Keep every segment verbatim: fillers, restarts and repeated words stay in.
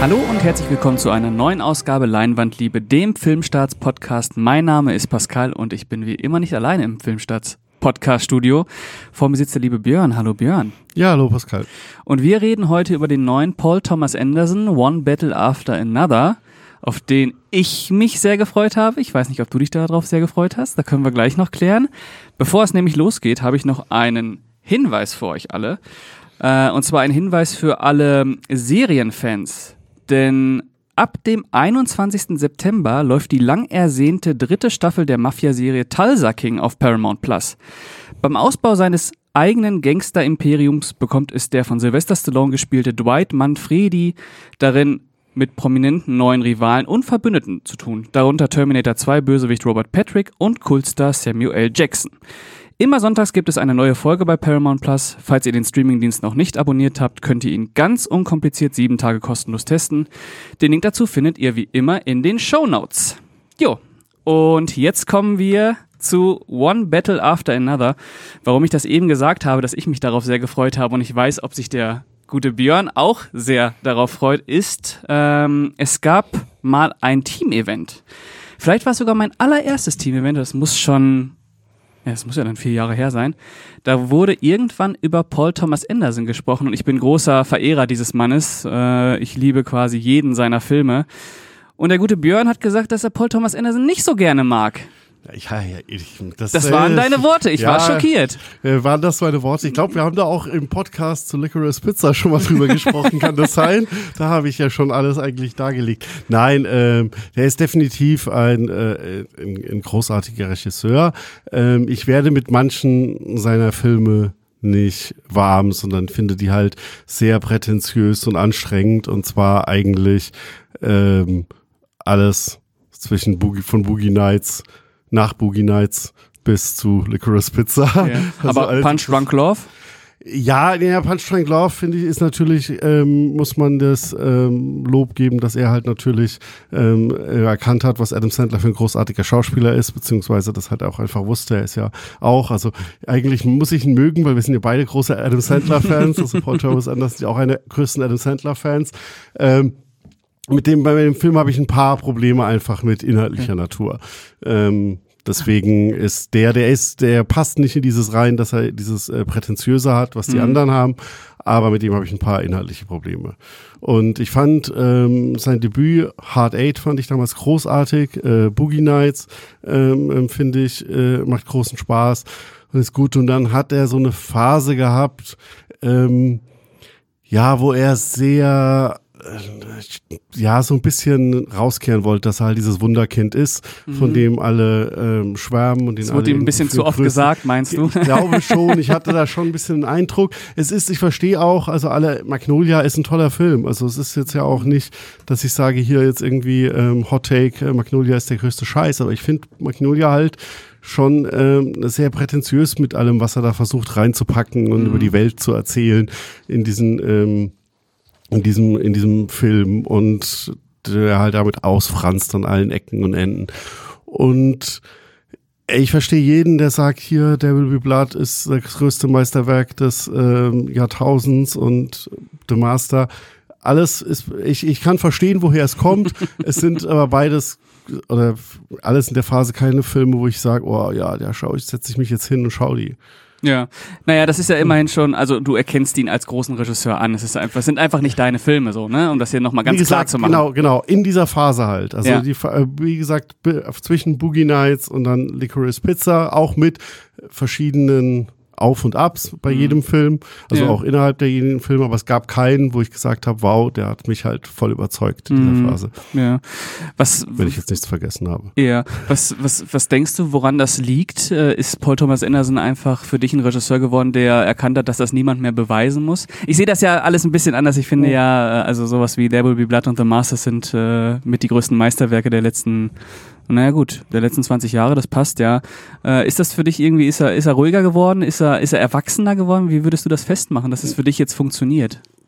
Hallo und herzlich willkommen zu einer neuen Ausgabe Leinwandliebe, dem Filmstarts-Podcast. Mein Name ist Pascal und ich bin wie immer nicht alleine im Filmstarts-Podcast-Studio. Vor mir sitzt der liebe Björn. Hallo Björn. Ja, hallo Pascal. Und wir reden heute über den neuen Paul Thomas Anderson, One Battle After Another, auf den ich mich sehr gefreut habe. Ich weiß nicht, ob du dich darauf sehr gefreut hast. Da können wir gleich noch klären. Bevor es nämlich losgeht, habe ich noch einen Hinweis für euch alle. Äh, und zwar ein Hinweis für alle Serienfans. Denn ab dem einundzwanzigsten September läuft die lang ersehnte dritte Staffel der Mafia-Serie Tulsa King auf Paramount Plus. Beim Ausbau seines eigenen Gangster-Imperiums bekommt es der von Sylvester Stallone gespielte Dwight Manfredi darin mit prominenten neuen Rivalen und Verbündeten zu tun, darunter Terminator zwei Bösewicht Robert Patrick und Kultstar Samuel L. Jackson. Immer sonntags gibt es eine neue Folge bei Paramount Plus. Falls ihr den Streamingdienst noch nicht abonniert habt, könnt ihr ihn ganz unkompliziert sieben Tage kostenlos testen. Den Link dazu findet ihr wie immer in den Shownotes. Jo, und jetzt kommen wir zu One Battle After Another. Warum ich das eben gesagt habe, dass ich mich darauf sehr gefreut habe und ich weiß, ob sich der gute Björn auch sehr darauf freut, ist, ähm, es gab mal ein Team-Event. Vielleicht war es sogar mein allererstes Team-Event, das muss schon... Ja, das muss ja dann vier Jahre her sein. Da wurde irgendwann über Paul Thomas Anderson gesprochen und ich bin großer Verehrer dieses Mannes. Äh, ich liebe quasi jeden seiner Filme. Und der gute Björn hat gesagt, dass er Paul Thomas Anderson nicht so gerne mag. Ja, ja, ich, das, das waren äh, deine Worte, ich ja, war schockiert. Äh, waren das meine Worte? Ich glaube, wir haben da auch im Podcast zu Licorice Pizza schon mal drüber gesprochen, kann das sein? Da habe ich ja schon alles eigentlich dargelegt. Nein, ähm, der ist definitiv ein, äh, ein, ein großartiger Regisseur. Ähm, ich werde mit manchen seiner Filme nicht warm, sondern finde die halt sehr prätentiös und anstrengend und zwar eigentlich ähm, alles zwischen Boogie, von Boogie Nights nach Boogie Nights bis zu Licorice Pizza. Ja. Also aber Punch Drunk Love? Ja, ja, Punch Drunk Love, finde ich, ist natürlich, ähm, muss man das ähm, Lob geben, dass er halt natürlich ähm, erkannt hat, was Adam Sandler für ein großartiger Schauspieler ist, beziehungsweise das halt auch einfach wusste. Er ist ja auch, also eigentlich muss ich ihn mögen, weil wir sind ja beide große Adam Sandler-Fans, also Paul Thomas Anderson ist ja auch einer der größten Adam Sandler-Fans. Ähm, Mit dem, bei dem Film habe ich ein paar Probleme einfach mit inhaltlicher okay. Natur. Ähm, deswegen ist der, der ist, der passt nicht in dieses rein, dass er dieses äh, Prätentiöse hat, was die mhm. anderen haben. Aber mit dem habe ich ein paar inhaltliche Probleme. Und ich fand ähm, sein Debüt, Hard Eight, fand ich damals großartig. Äh, Boogie Nights, ähm, finde ich, äh, macht großen Spaß und ist gut. Und dann hat er so eine Phase gehabt, ähm, ja, wo er sehr ja, so ein bisschen rauskehren wollte, dass er halt dieses Wunderkind ist, mhm. von dem alle ähm, schwärmen. Und den das wurde ihm ein bisschen zu oft grüßen. Gesagt, meinst du? Ich glaube schon, ich hatte da schon ein bisschen einen Eindruck. Es ist, ich verstehe auch, also alle, Magnolia ist ein toller Film, also es ist jetzt ja auch nicht, dass ich sage, hier jetzt irgendwie ähm, Hot Take, äh, Magnolia ist der größte Scheiß, aber ich finde Magnolia halt schon ähm, sehr prätentiös mit allem, was er da versucht reinzupacken und mhm. über die Welt zu erzählen in diesen ähm, in diesem, in diesem Film und der halt damit ausfranst an allen Ecken und Enden. Und ich verstehe jeden, der sagt, hier, There Will Be Blood ist das größte Meisterwerk des ähm, Jahrtausends und The Master. Alles ist, ich, ich kann verstehen, woher es kommt. Es sind aber beides oder alles in der Phase keine Filme, wo ich sage, oh ja, da schau ich, setze ich mich jetzt hin und schau die. Ja, naja, das ist ja immerhin schon, also du erkennst ihn als großen Regisseur an. Es ist einfach, es sind einfach nicht deine Filme so, ne? Um das hier nochmal ganz wie gesagt, klar zu machen. Genau, genau, in dieser Phase halt. Also ja. die, wie gesagt, zwischen Boogie Nights und dann Licorice Pizza, auch mit verschiedenen Auf und Abs bei mhm. jedem Film, also ja. auch innerhalb der jeden Filme, aber es gab keinen, wo ich gesagt habe, wow, der hat mich halt voll überzeugt in dieser mhm. Phase. Ja. Was, wenn ich jetzt nichts vergessen habe. Ja, was, was, was denkst du, woran das liegt? Ist Paul Thomas Anderson einfach für dich ein Regisseur geworden, der erkannt hat, dass das niemand mehr beweisen muss? Ich sehe das ja alles ein bisschen anders. Ich finde oh. ja, also sowas wie There Will Be Blood und The Master sind äh, mit die größten Meisterwerke der letzten Naja gut, der letzten zwanzig Jahre, das passt ja. Äh, ist das für dich irgendwie, ist er, ist er ruhiger geworden? Ist er, ist er erwachsener geworden? Wie würdest du das festmachen, dass es für dich jetzt funktioniert?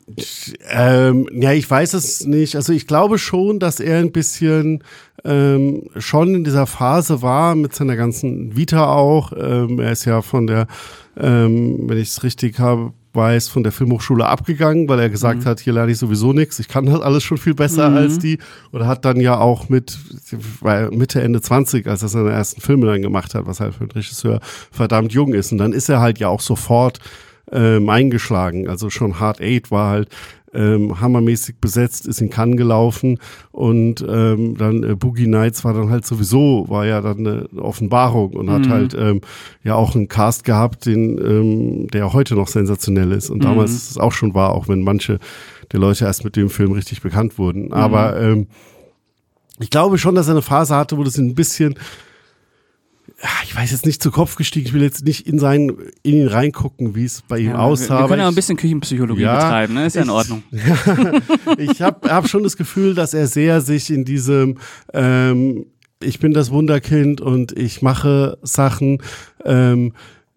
Ähm, ja, ich weiß es nicht. Also ich glaube schon, dass er ein bisschen ähm, schon in dieser Phase war, mit seiner ganzen Vita auch. Ähm, er ist ja von der, ähm, wenn ich es richtig habe, weiß, von der Filmhochschule abgegangen, weil er gesagt mhm. hat, hier lerne ich sowieso nichts, ich kann das alles schon viel besser mhm. als die. Oder hat dann ja auch mit war Mitte, Ende zwanzig, als er seine ersten Filme dann gemacht hat, was halt für einen Regisseur verdammt jung ist. Und dann ist er halt ja auch sofort ähm, eingeschlagen. Also schon Hard Eight war halt ähm, hammermäßig besetzt, ist in Cannes gelaufen und ähm, dann äh, Boogie Nights war dann halt sowieso, war ja dann eine Offenbarung und mhm. hat halt ähm, ja auch einen Cast gehabt, den ähm, der heute noch sensationell ist und mhm. damals ist es auch schon war, auch wenn manche der Leute erst mit dem Film richtig bekannt wurden. Mhm. Aber ähm, ich glaube schon, dass er eine Phase hatte, wo das ein bisschen, ich weiß jetzt nicht zu Kopf gestiegen, ich will jetzt nicht in seinen, in ihn reingucken, wie es bei ihm ja, aussah. Wir, wir können ja ein bisschen Küchenpsychologie ja, betreiben, ne? Ist ja in Ordnung. Ich, ich habe hab schon das Gefühl, dass er sehr sich in diesem, ähm, ich bin das Wunderkind und ich mache Sachen, ähm,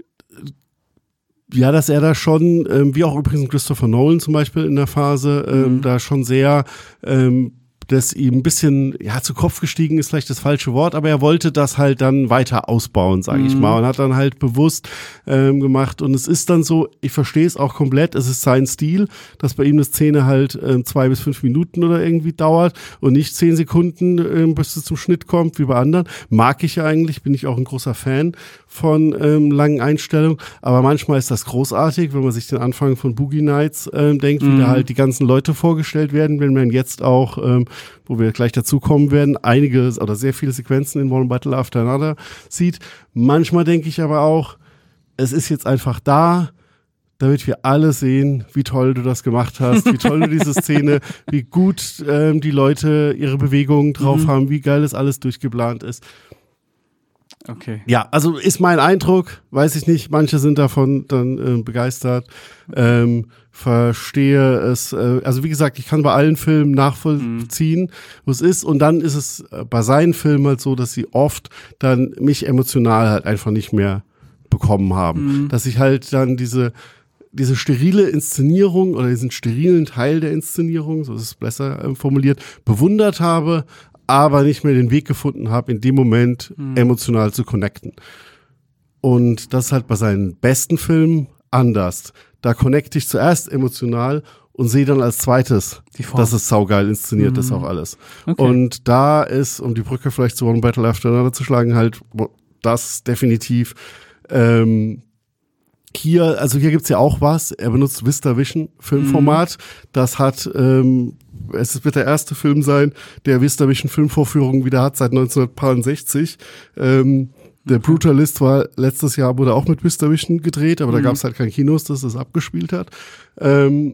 ja, dass er da schon, ähm, wie auch übrigens Christopher Nolan zum Beispiel in der Phase, ähm, mhm. da schon sehr, ähm, das ihm ein bisschen, ja, zu Kopf gestiegen ist vielleicht das falsche Wort, aber er wollte das halt dann weiter ausbauen, sage ich mhm. mal, und hat dann halt bewusst ähm, gemacht und es ist dann so, ich verstehe es auch komplett, es ist sein Stil, dass bei ihm eine Szene halt ähm, zwei bis fünf Minuten oder irgendwie dauert und nicht zehn Sekunden, ähm, bis es zum Schnitt kommt, wie bei anderen. Mag ich ja eigentlich, bin ich auch ein großer Fan von ähm, langen Einstellungen, aber manchmal ist das großartig, wenn man sich den Anfang von Boogie Nights ähm, denkt, mhm. wie da halt die ganzen Leute vorgestellt werden, wenn man jetzt auch ähm, wo wir gleich dazu kommen werden, einige oder sehr viele Sequenzen in One Battle After Another sieht. Manchmal denke ich aber auch, es ist jetzt einfach da, damit wir alle sehen, wie toll du das gemacht hast, wie toll du diese Szene, wie gut ähm, die Leute ihre Bewegungen drauf mhm. haben, wie geil das alles durchgeplant ist. Okay. Ja, also ist mein Eindruck, weiß ich nicht, manche sind davon dann äh, begeistert, ähm, verstehe es, äh, also wie gesagt, ich kann bei allen Filmen nachvollziehen, mhm. wo es ist und dann ist es äh, bei seinen Filmen halt so, dass sie oft dann mich emotional halt einfach nicht mehr bekommen haben, mhm. dass ich halt dann diese diese sterile Inszenierung oder diesen sterilen Teil der Inszenierung, so ist es besser äh, formuliert, bewundert habe, aber nicht mehr den Weg gefunden habe, in dem Moment mhm. emotional zu connecten. Und das ist halt bei seinen besten Filmen anders. Da connecte ich zuerst emotional und sehe dann als zweites, dass es saugeil inszeniert mhm. ist auch alles. Okay. Und da ist, um die Brücke vielleicht zu One Battle After Another zu schlagen, halt das definitiv ähm, hier, also hier gibt's ja auch was, er benutzt VistaVision Filmformat, mhm. das hat ähm, es wird der erste Film sein, der VistaVision Filmvorführungen wieder hat seit neunzehnhundertsechzig. Ähm, der Brutalist war letztes Jahr, wurde auch mit VistaVision gedreht, aber mhm. da gab es halt kein Kinos, das das abgespielt hat. Ähm,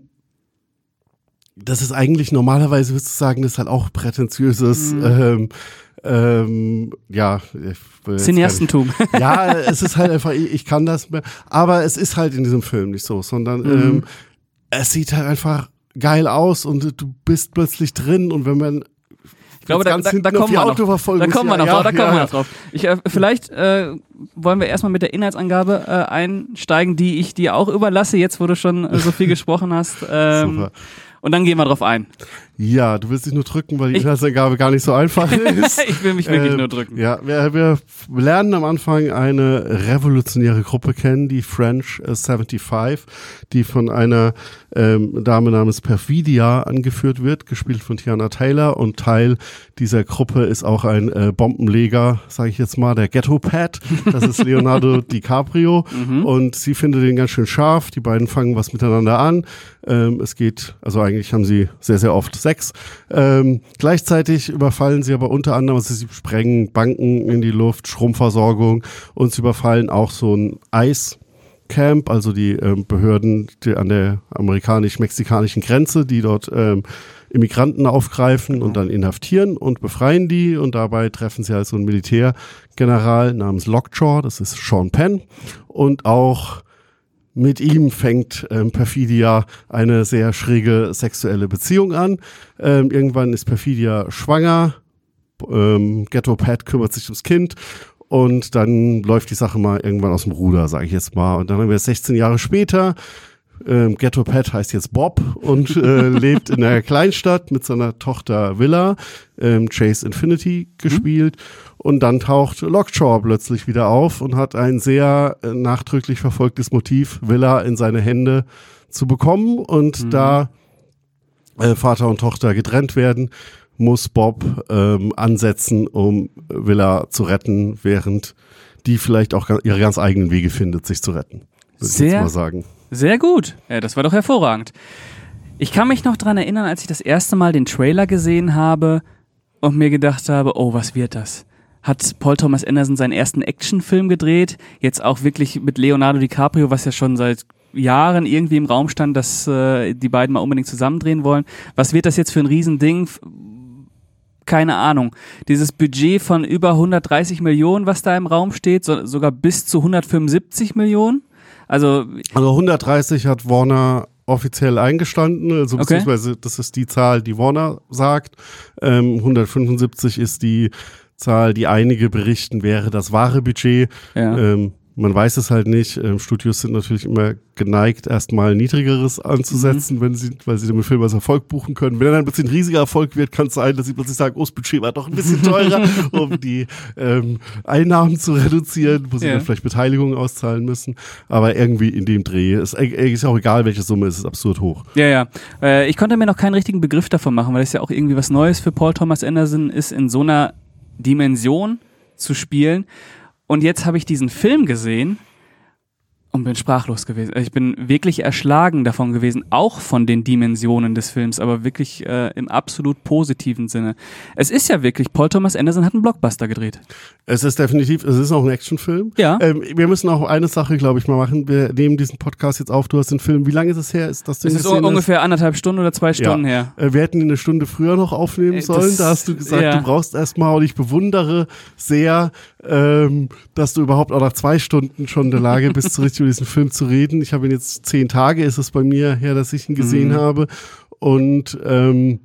das ist eigentlich normalerweise, würdest du sagen, das ist halt auch prätentiöses, mhm. ähm, ähm, ja, Cineastentum. Ja, es ist halt einfach, ich, ich kann das mehr, aber es ist halt in diesem Film nicht so, sondern mhm. ähm, es sieht halt einfach geil aus und du bist plötzlich drin und wenn man ich glaube, da, da, da kommen wir noch, da kommen wir noch drauf, da kommen wir noch drauf. Ich, äh, vielleicht äh, wollen wir erstmal mit der Inhaltsangabe äh, einsteigen, die ich dir auch überlasse, jetzt wo du schon äh, so viel gesprochen hast. Ähm, Super. Und dann gehen wir drauf ein. Ja, du willst dich nur drücken, weil die ich, Inhaltsangabe gar nicht so einfach ist. Ich will mich wirklich ähm, nur drücken. Ja, wir, wir lernen am Anfang eine revolutionäre Gruppe kennen, die French fünfundsiebzig, die von einer ähm, Dame namens Perfidia angeführt wird, gespielt von Tiana Taylor. Und Teil dieser Gruppe ist auch ein äh, Bombenleger, sage ich jetzt mal, der Ghetto-Pat. Das ist Leonardo DiCaprio. Mhm. Und sie findet ihn ganz schön scharf. Die beiden fangen was miteinander an. Ähm, es geht, also eigentlich haben sie sehr, sehr oft Sex. Ähm, gleichzeitig überfallen sie aber unter anderem, also sie sprengen Banken in die Luft, Stromversorgung und sie überfallen auch so ein Eiscamp, also die ähm, Behörden die an der amerikanisch-mexikanischen Grenze, die dort ähm, Immigranten aufgreifen und dann inhaftieren und befreien die und dabei treffen sie also einen Militärgeneral namens Lockjaw, das ist Sean Penn und auch mit ihm fängt ähm, Perfidia eine sehr schräge sexuelle Beziehung an. Ähm, irgendwann ist Perfidia schwanger, ähm, Ghetto Pat kümmert sich ums Kind und dann läuft die Sache mal irgendwann aus dem Ruder, sage ich jetzt mal. Und dann haben wir sechzehn Jahre später, Ähm, Ghetto Pat heißt jetzt Bob und äh, lebt in einer Kleinstadt mit seiner Tochter Willa, ähm, Chase Infinity gespielt. Mhm. Und dann taucht Lockjaw plötzlich wieder auf und hat ein sehr äh, nachdrücklich verfolgtes Motiv, Willa in seine Hände zu bekommen. Und mhm. da äh, Vater und Tochter getrennt werden, muss Bob ähm, ansetzen, um Willa zu retten, während die vielleicht auch ihre ganz eigenen Wege findet, sich zu retten. Würde ich jetzt mal sagen. Sehr gut. Ja, das war doch hervorragend. Ich kann mich noch dran erinnern, als ich das erste Mal den Trailer gesehen habe und mir gedacht habe, oh, was wird das? Hat Paul Thomas Anderson seinen ersten Actionfilm gedreht, jetzt auch wirklich mit Leonardo DiCaprio, was ja schon seit Jahren irgendwie im Raum stand, dass äh, die beiden mal unbedingt zusammendrehen wollen. Was wird das jetzt für ein Riesending? Keine Ahnung. Dieses Budget von über hundertdreißig Millionen, was da im Raum steht, so, sogar bis zu hundertfünfundsiebzig Millionen. Also, also hundertdreißig hat Warner offiziell eingestanden, also okay. beziehungsweise das ist die Zahl, die Warner sagt. Ähm, hundertfünfundsiebzig ist die Zahl, die einige berichten, wäre das wahre Budget. Ja. Ähm, man weiß es halt nicht. Ähm, Studios sind natürlich immer geneigt, erstmal Niedrigeres anzusetzen, mhm. wenn sie, weil sie den Film als Erfolg buchen können. Wenn er dann ein bisschen riesiger Erfolg wird, kann es sein, dass sie plötzlich sagen, oh, das Budget war doch ein bisschen teurer, um die ähm, Einnahmen zu reduzieren, wo sie ja. dann vielleicht Beteiligungen auszahlen müssen. Aber irgendwie in dem Dreh ist, ist auch egal, welche Summe, es ist absurd hoch. Ja, ja. Äh, ich konnte mir noch keinen richtigen Begriff davon machen, weil es ja auch irgendwie was Neues für Paul Thomas Anderson ist, in so einer Dimension zu spielen. Und jetzt habe ich diesen Film gesehen und bin sprachlos gewesen. Ich bin wirklich erschlagen davon gewesen, auch von den Dimensionen des Films, aber wirklich äh, im absolut positiven Sinne. Es ist ja wirklich, Paul Thomas Anderson hat einen Blockbuster gedreht. Es ist definitiv, es ist auch ein Actionfilm. Ja. Ähm, wir müssen auch eine Sache, glaube ich, mal machen. Wir nehmen diesen Podcast jetzt auf. Du hast den Film, wie lange ist es her? Ist das es ist un- ungefähr anderthalb Stunden oder zwei Stunden ja. her. Äh, wir hätten ihn eine Stunde früher noch aufnehmen sollen. Das, da hast du gesagt, ja. du brauchst erstmal, und ich bewundere sehr, ähm, dass du überhaupt auch nach zwei Stunden schon in der Lage bist, so richtig über diesen Film zu reden. Ich habe ihn jetzt zehn Tage, ist es bei mir her, dass ich ihn gesehen mhm. habe. Und ähm,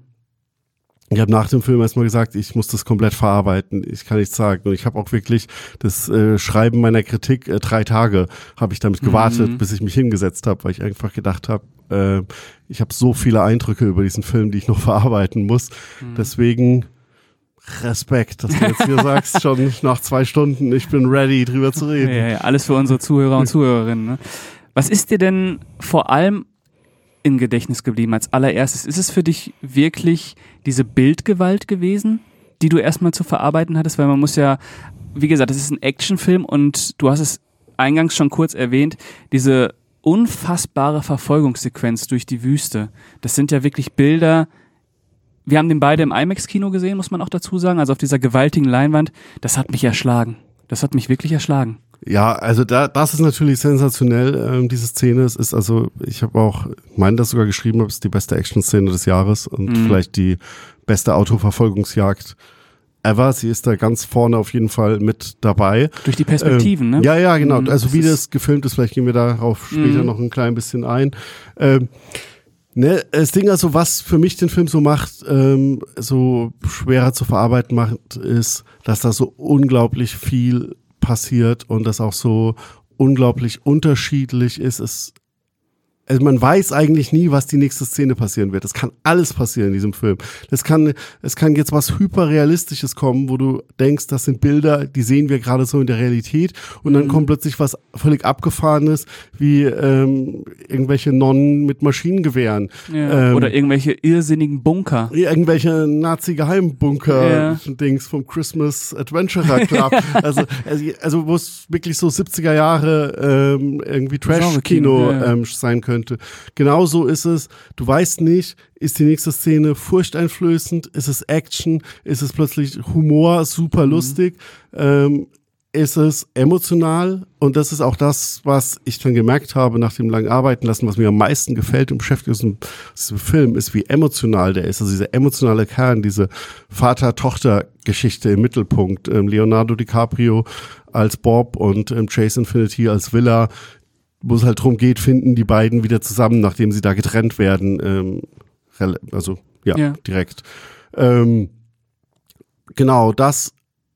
ich habe nach dem Film erstmal gesagt, ich muss das komplett verarbeiten. Ich kann nichts sagen. Und ich habe auch wirklich das äh, Schreiben meiner Kritik, äh, drei Tage habe ich damit gewartet, mhm. bis ich mich hingesetzt habe, weil ich einfach gedacht habe, äh, ich habe so viele Eindrücke über diesen Film, die ich noch verarbeiten muss. Mhm. Deswegen Respekt, dass du jetzt hier sagst, schon nach zwei Stunden, ich bin ready, drüber zu reden. Ja, ja, alles für unsere Zuhörer und Zuhörerinnen. Ne? Was ist dir denn vor allem im Gedächtnis geblieben als allererstes? Ist es für dich wirklich diese Bildgewalt gewesen, die du erstmal zu verarbeiten hattest? Weil man muss ja, wie gesagt, das ist ein Actionfilm und du hast es eingangs schon kurz erwähnt, diese unfassbare Verfolgungssequenz durch die Wüste. Das sind ja wirklich Bilder. Wir haben den beide im IMAX-Kino gesehen, muss man auch dazu sagen, also auf dieser gewaltigen Leinwand. Das hat mich erschlagen. Das hat mich wirklich erschlagen. Ja, also da, das ist natürlich sensationell, ähm, diese Szene. Es ist also, ich habe auch, meine das sogar geschrieben, es ist die beste Action-Szene des Jahres und mhm. vielleicht die beste Autoverfolgungsjagd ever. Sie ist da ganz vorne auf jeden Fall mit dabei. Durch die Perspektiven, ähm, ne? Ja, ja, genau. Mhm, also das wie das gefilmt ist, vielleicht gehen wir darauf später mhm. noch ein klein bisschen ein. Ähm, Ne, das Ding also, was für mich den Film so macht, ähm, so schwerer zu verarbeiten macht, ist, dass da so unglaublich viel passiert und das auch so unglaublich unterschiedlich ist. Es, also man weiß eigentlich nie, was die nächste Szene passieren wird. Es kann alles passieren in diesem Film. Das kann, es kann jetzt was Hyperrealistisches kommen, wo du denkst, das sind Bilder, die sehen wir gerade so in der Realität und dann mhm. kommt plötzlich was völlig Abgefahrenes, wie ähm, irgendwelche Nonnen mit Maschinengewehren. Ja. Ähm, oder irgendwelche irrsinnigen Bunker. Irgendwelche Nazi-Geheimbunker-Dings ja. vom Christmas Adventurer Club. also, also, also wo es wirklich so siebziger Jahre ähm, irgendwie Trash-Kino ja. ähm, sein könnte. Genauso ist es, du weißt nicht, ist die nächste Szene furchteinflößend, ist es Action, ist es plötzlich Humor, super mhm. lustig, ähm, ist es emotional und das ist auch das, was ich dann gemerkt habe nach dem langen Arbeiten lassen, was mir am meisten gefällt im Beschäftigung diesem Film, ist, wie emotional der ist, also dieser emotionale Kern, diese Vater-Tochter-Geschichte im Mittelpunkt, ähm, Leonardo DiCaprio als Bob und ähm, Chase Infinity als Willa, wo es halt drum geht, finden die beiden wieder zusammen, nachdem sie da getrennt werden, ähm, also ja, ja. direkt. Ähm, genau, das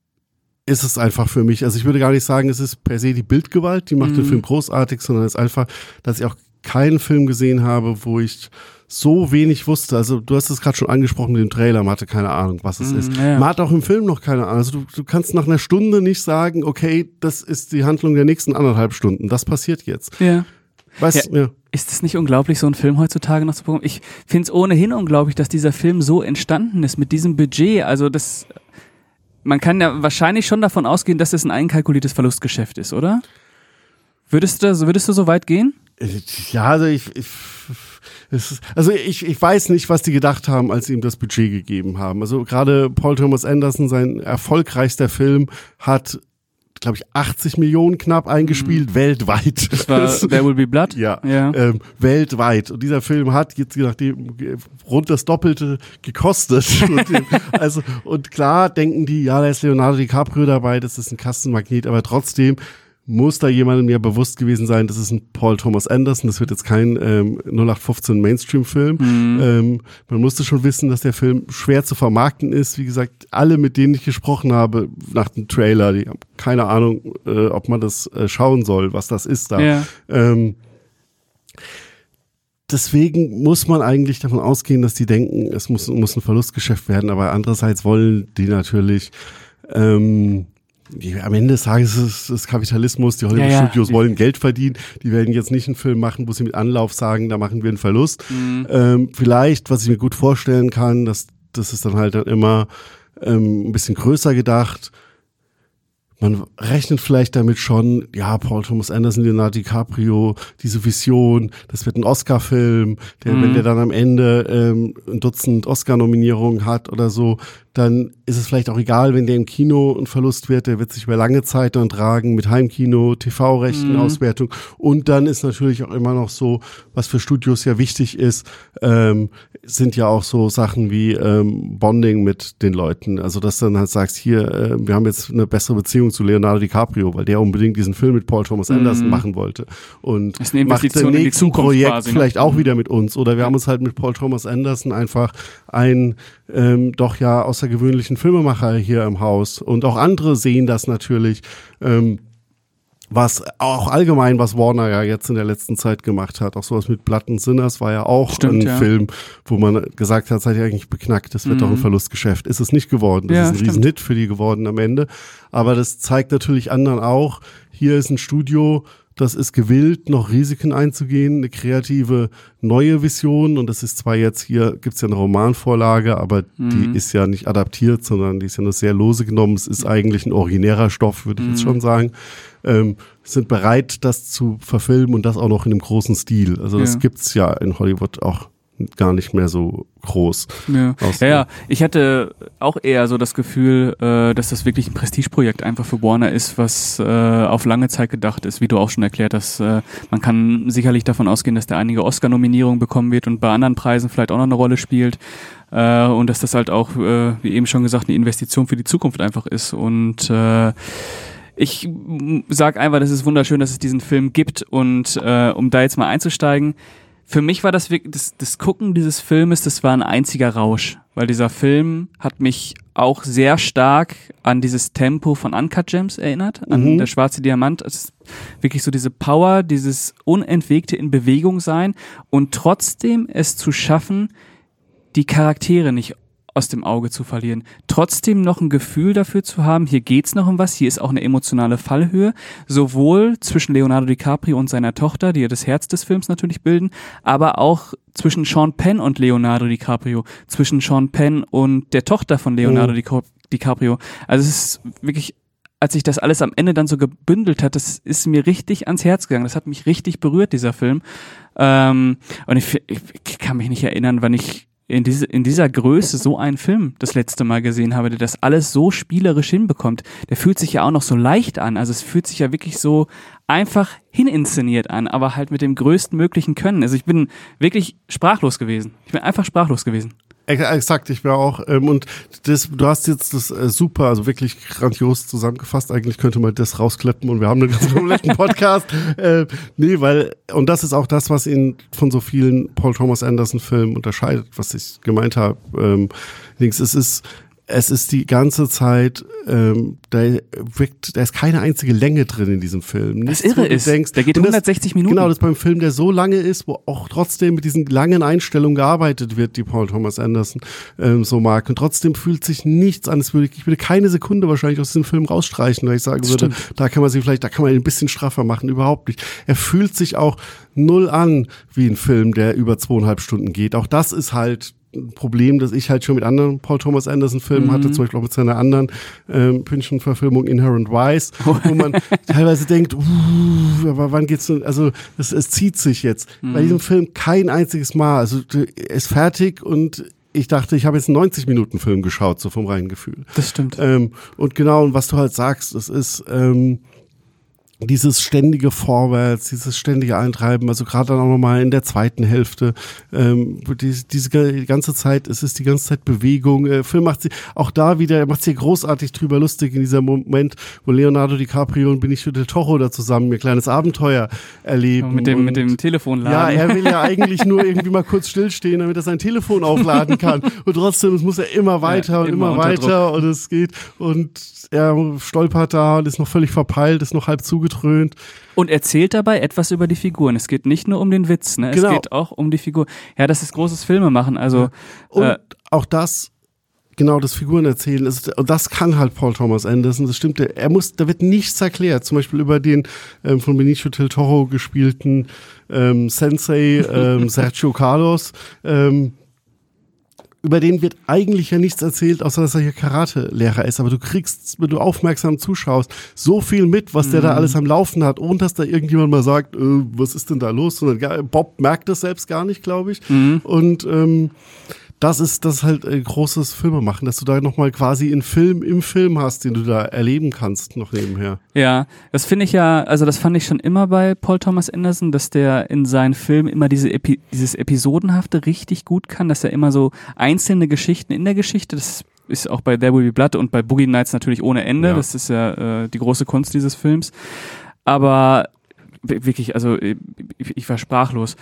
ist es einfach für mich. Also ich würde gar nicht sagen, es ist per se die Bildgewalt, die macht mhm. den Film großartig, sondern es ist einfach, dass ich auch keinen Film gesehen habe, wo ich so wenig wusste. Also du hast es gerade schon angesprochen mit dem Trailer, man hatte keine Ahnung, was es mm, ist. Ja. Man hat auch im Film noch keine Ahnung. Also du, du kannst nach einer Stunde nicht sagen, okay, das ist die Handlung der nächsten anderthalb Stunden. Das passiert jetzt. Ja. Weißt, ja. ja. Ist es nicht unglaublich, so einen Film heutzutage noch zu bekommen? Ich finde es ohnehin unglaublich, dass dieser Film so entstanden ist, mit diesem Budget. Also das, man kann ja wahrscheinlich schon davon ausgehen, dass es ein einkalkuliertes Verlustgeschäft ist, oder? Würdest du, würdest du so weit gehen? Ja, also ich, ich es ist, also ich, ich weiß nicht, was die gedacht haben, als sie ihm das Budget gegeben haben. Also gerade Paul Thomas Anderson, sein erfolgreichster Film, hat, glaube ich, achtzig Millionen knapp eingespielt, mhm. weltweit. Das war There Will Be Blood? Ja, ja. Ähm, weltweit. Und dieser Film hat jetzt, je nachdem, rund das Doppelte gekostet. und, also, und klar denken die, ja, da ist Leonardo DiCaprio dabei, das ist ein Kastenmagnet, aber trotzdem muss da jemandem ja bewusst gewesen sein, das ist ein Paul Thomas Anderson, das wird jetzt kein ähm, null acht fünfzehn Mainstream-Film. Mhm. Ähm, man musste schon wissen, dass der Film schwer zu vermarkten ist. Wie gesagt, alle, mit denen ich gesprochen habe nach dem Trailer, die haben keine Ahnung, äh, ob man das äh, schauen soll, was das ist da. Ja. Ähm, deswegen muss man eigentlich davon ausgehen, dass die denken, es muss, muss ein Verlustgeschäft werden, aber andererseits wollen die natürlich ähm, Die, am Ende des Tages ist es Kapitalismus, die Hollywood-Studios ja, ja. wollen Geld verdienen, die werden jetzt nicht einen Film machen, wo sie mit Anlauf sagen, da machen wir einen Verlust. Mhm. Ähm, vielleicht, was ich mir gut vorstellen kann, dass das ist dann halt dann immer ähm, ein bisschen größer gedacht. Man rechnet vielleicht damit schon, ja, Paul Thomas Anderson, Leonardo DiCaprio, diese Vision, das wird ein Oscar-Film, der, mhm. wenn der dann am Ende ähm, ein Dutzend Oscar-Nominierungen hat oder so, dann ist es vielleicht auch egal, wenn der im Kino ein Verlust wird, der wird sich über lange Zeit dann tragen mit Heimkino, T V-Rechten, mhm. Auswertung und dann ist natürlich auch immer noch so, was für Studios ja wichtig ist, ähm, sind ja auch so Sachen wie ähm, Bonding mit den Leuten, also dass du dann halt sagst, hier, äh, wir haben jetzt eine bessere Beziehung zu Leonardo DiCaprio, weil der unbedingt diesen Film mit Paul Thomas Anderson mhm. machen wollte und das ist eine macht Investition das in die Zukunft Projekt quasi, ne? vielleicht auch wieder mit uns oder wir ja. haben uns halt mit Paul Thomas Anderson einfach ein ähm, doch ja außergewöhnlichen Filmemacher hier im Haus und auch andere sehen das natürlich, ähm, was auch allgemein, was Warner ja jetzt in der letzten Zeit gemacht hat, auch sowas mit Blood and Sinners war ja auch Stimmt, ein ja. Film, wo man gesagt hat, seid ihr eigentlich beknackt, das wird mhm. doch ein Verlustgeschäft. Ist es nicht geworden, das ja, ist ein stimmt. Riesenhit für die geworden am Ende, aber das zeigt natürlich anderen auch, hier ist ein Studio, das ist gewillt, noch Risiken einzugehen, eine kreative neue Vision und das ist zwar jetzt, hier gibt's ja eine Romanvorlage, aber mhm. die ist ja nicht adaptiert, sondern die ist ja nur sehr lose genommen, es ist eigentlich ein originärer Stoff, würde ich mhm. jetzt schon sagen, ähm, sind bereit, das zu verfilmen und das auch noch in einem großen Stil, also das ja. gibt's ja in Hollywood auch gar nicht mehr so groß. Ja. ja, ja, ich hatte auch eher so das Gefühl, äh, dass das wirklich ein Prestigeprojekt einfach für Warner ist, was äh, auf lange Zeit gedacht ist, wie du auch schon erklärt hast. Äh, man kann sicherlich davon ausgehen, dass der einige Oscar-Nominierungen bekommen wird und bei anderen Preisen vielleicht auch noch eine Rolle spielt äh, und dass das halt auch, äh, wie eben schon gesagt, eine Investition für die Zukunft einfach ist und äh, ich sag einfach, das ist wunderschön, dass es diesen Film gibt und äh, um da jetzt mal einzusteigen, für mich war das wirklich, das, das Gucken dieses Filmes, das war ein einziger Rausch, weil dieser Film hat mich auch sehr stark an dieses Tempo von Uncut Gems erinnert, an mhm. Der schwarze Diamant. Es ist wirklich so diese Power, dieses unentwegte in Bewegung sein und trotzdem es zu schaffen, die Charaktere nicht aus dem Auge zu verlieren. Trotzdem noch ein Gefühl dafür zu haben, hier geht's noch um was, hier ist auch eine emotionale Fallhöhe, sowohl zwischen Leonardo DiCaprio und seiner Tochter, die ja das Herz des Films natürlich bilden, aber auch zwischen Sean Penn und Leonardo DiCaprio, zwischen Sean Penn und der Tochter von Leonardo oh. DiCaprio. Also es ist wirklich, als sich das alles am Ende dann so gebündelt hat, das ist mir richtig ans Herz gegangen. Das hat mich richtig berührt, dieser Film. Ähm, und ich, ich kann mich nicht erinnern, wann ich in, diese, in dieser Größe so einen Film das letzte Mal gesehen habe, der das alles so spielerisch hinbekommt. Der fühlt sich ja auch noch so leicht an. Also es fühlt sich ja wirklich so einfach hininszeniert an, aber halt mit dem größten möglichen Können. Also ich bin wirklich sprachlos gewesen. Ich bin einfach sprachlos gewesen. Exakt, ich wäre auch, ähm, und das, du hast jetzt das äh, super, also wirklich grandios zusammengefasst, eigentlich könnte man das rausklippen und wir haben einen ganz kompletten Podcast, äh, nee, weil, und das ist auch das, was ihn von so vielen Paul Thomas Anderson Filmen unterscheidet, was ich gemeint habe, ähm, links, es ist, es ist die ganze Zeit, ähm, da wirkt, da ist keine einzige Länge drin in diesem Film. Nichts, das irre ist, denkst, der geht hundertsechzig Minuten. Genau, das beim Film, der so lange ist, wo auch trotzdem mit diesen langen Einstellungen gearbeitet wird, die Paul Thomas Anderson ähm, so mag. Und trotzdem fühlt sich nichts an. Es würde, ich würde keine Sekunde wahrscheinlich aus diesem Film rausstreichen, weil ich sagen würde, da kann man sich vielleicht, da kann man ihn ein bisschen straffer machen. Überhaupt nicht. Er fühlt sich auch null an wie ein Film, der über zweieinhalb Stunden geht. Auch das ist halt ein Problem, das ich halt schon mit anderen Paul Thomas Anderson Filmen mhm. hatte, zum Beispiel auch mit seiner anderen ähm, Pynchon-Verfilmung Inherent Vice, oh. wo man teilweise denkt, uh, aber wann geht's denn, also es, es zieht sich jetzt. Mhm. Bei diesem Film kein einziges Mal, also er ist fertig und ich dachte, ich habe jetzt einen neunzig-Minuten-Film geschaut, so vom reinen Gefühl. Das stimmt. Ähm, und genau, und was du halt sagst, das ist ähm, dieses ständige Vorwärts, dieses ständige Eintreiben, also gerade dann auch nochmal in der zweiten Hälfte, ähm, die, diese die ganze Zeit, es ist die ganze Zeit Bewegung. Der Film macht sie, auch da wieder, er macht sich großartig drüber lustig in dieser Moment, wo Leonardo DiCaprio und Benicio del Toro da zusammen ihr kleines Abenteuer erleben. Ja, mit dem, und, mit dem Telefonladen. Ja, er will ja eigentlich nur irgendwie mal kurz stillstehen, damit er sein Telefon aufladen kann. Und trotzdem, es muss er immer weiter ja, und immer, immer weiter und es geht und er stolpert da und ist noch völlig verpeilt, ist noch halb zugetrönt. Und erzählt dabei etwas über die Figuren. Es geht nicht nur um den Witz, ne? Es genau. geht auch um die Figur. Ja, das ist großes Filmemachen. Also, ja. Und äh, auch das, genau, das Figuren erzählen, ist, das kann halt Paul Thomas Anderson, das stimmt. Er muss, da wird nichts erklärt. Zum Beispiel über den ähm, von Benicio del Toro gespielten ähm, Sensei ähm, Sergio Carlos, ähm, über den wird eigentlich ja nichts erzählt, außer dass er hier Karate-Lehrer ist. Aber du kriegst, wenn du aufmerksam zuschaust, so viel mit, was der mhm. da alles am Laufen hat, ohne dass da irgendjemand mal sagt, äh, was ist denn da los? Sondern Bob merkt das selbst gar nicht, glaube ich. Mhm. Und ähm, das ist das ist halt äh, großes Filmemachen, dass du da nochmal quasi einen Film im Film hast, den du da erleben kannst, noch nebenher. Ja, das finde ich ja, also das fand ich schon immer bei Paul Thomas Anderson, dass der in seinen Filmen immer diese Epi- dieses Episodenhafte richtig gut kann, dass er immer so einzelne Geschichten in der Geschichte, das ist auch bei There Will Be Blood und bei Boogie Nights natürlich ohne Ende, ja. Das ist ja äh, die große Kunst dieses Films, aber wirklich, also ich, ich war sprachlos.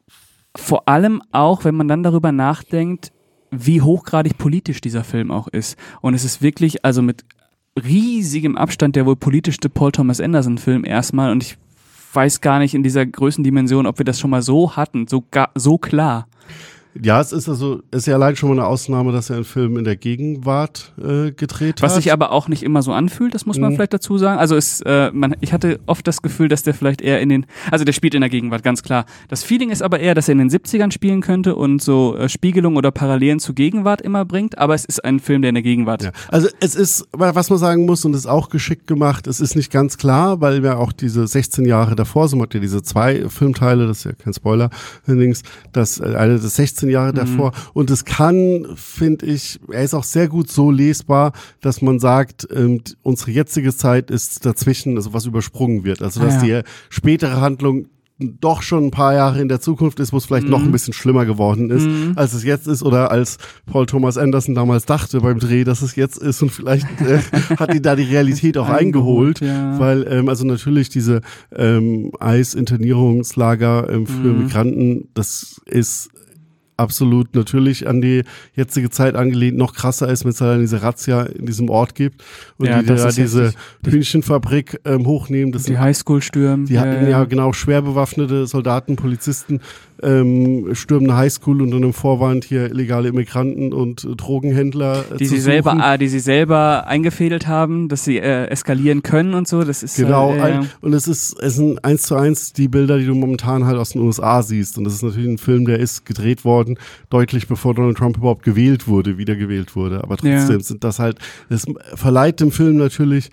Vor allem auch, wenn man dann darüber nachdenkt, wie hochgradig politisch dieser Film auch ist. Und es ist wirklich, also mit riesigem Abstand der wohl politischste Paul Thomas Anderson Film erstmal. Und ich weiß gar nicht in dieser Größendimension, ob wir das schon mal so hatten, so, ga, so klar. Ja, es ist also, es ist ja allein schon mal eine Ausnahme, dass er einen Film in der Gegenwart äh, gedreht Was hat. sich aber auch nicht immer so anfühlt, das muss man mhm. vielleicht dazu sagen. Also es, äh, man, ich hatte oft das Gefühl, dass der vielleicht eher in den, also der spielt in der Gegenwart, ganz klar. Das Feeling ist aber eher, dass er in den siebzigern spielen könnte und so äh, Spiegelung oder Parallelen zur Gegenwart immer bringt, aber es ist ein Film, der in der Gegenwart. Ja. Also es ist, was man sagen muss, und das ist auch geschickt gemacht, es ist nicht ganz klar, weil wir auch diese sechzehn Jahre davor, so hat ja diese zwei Filmteile, das ist ja kein Spoiler, allerdings, das äh, eine das sechzehn Jahre mhm. davor. Und es kann, finde ich, er ist auch sehr gut so lesbar, dass man sagt, ähm, unsere jetzige Zeit ist dazwischen, also was übersprungen wird. Also dass ah, ja. die spätere Handlung doch schon ein paar Jahre in der Zukunft ist, wo es vielleicht mhm. noch ein bisschen schlimmer geworden ist, mhm. als es jetzt ist oder als Paul Thomas Anderson damals dachte beim Dreh, dass es jetzt ist und vielleicht äh, hat ihn da die Realität auch eingeholt, ja. weil ähm, also natürlich diese ähm, Eis-Internierungslager ähm, für mhm. Migranten, das ist absolut natürlich an die jetzige Zeit angelehnt, noch krasser ist, wenn es da diese Razzia in diesem Ort gibt und ja, die da diese Hühnchenfabrik ähm, hochnehmen. Das die Highschool stürmen. Die hatten ja, ja genau schwer bewaffnete Soldaten, Polizisten ähm, stürmen eine Highschool unter einem Vorwand, hier illegale Immigranten und äh, Drogenhändler äh, die zu sie suchen. selber, ah, die sie selber eingefädelt haben, dass sie äh, eskalieren können und so. Das ist genau. Äh, äh, und es ist es sind eins zu eins die Bilder, die du momentan halt aus den U S A siehst. Und das ist natürlich ein Film, der ist gedreht worden, deutlich bevor Donald Trump überhaupt gewählt wurde, wiedergewählt wurde. Aber trotzdem ja. sind das halt, das verleiht dem Film natürlich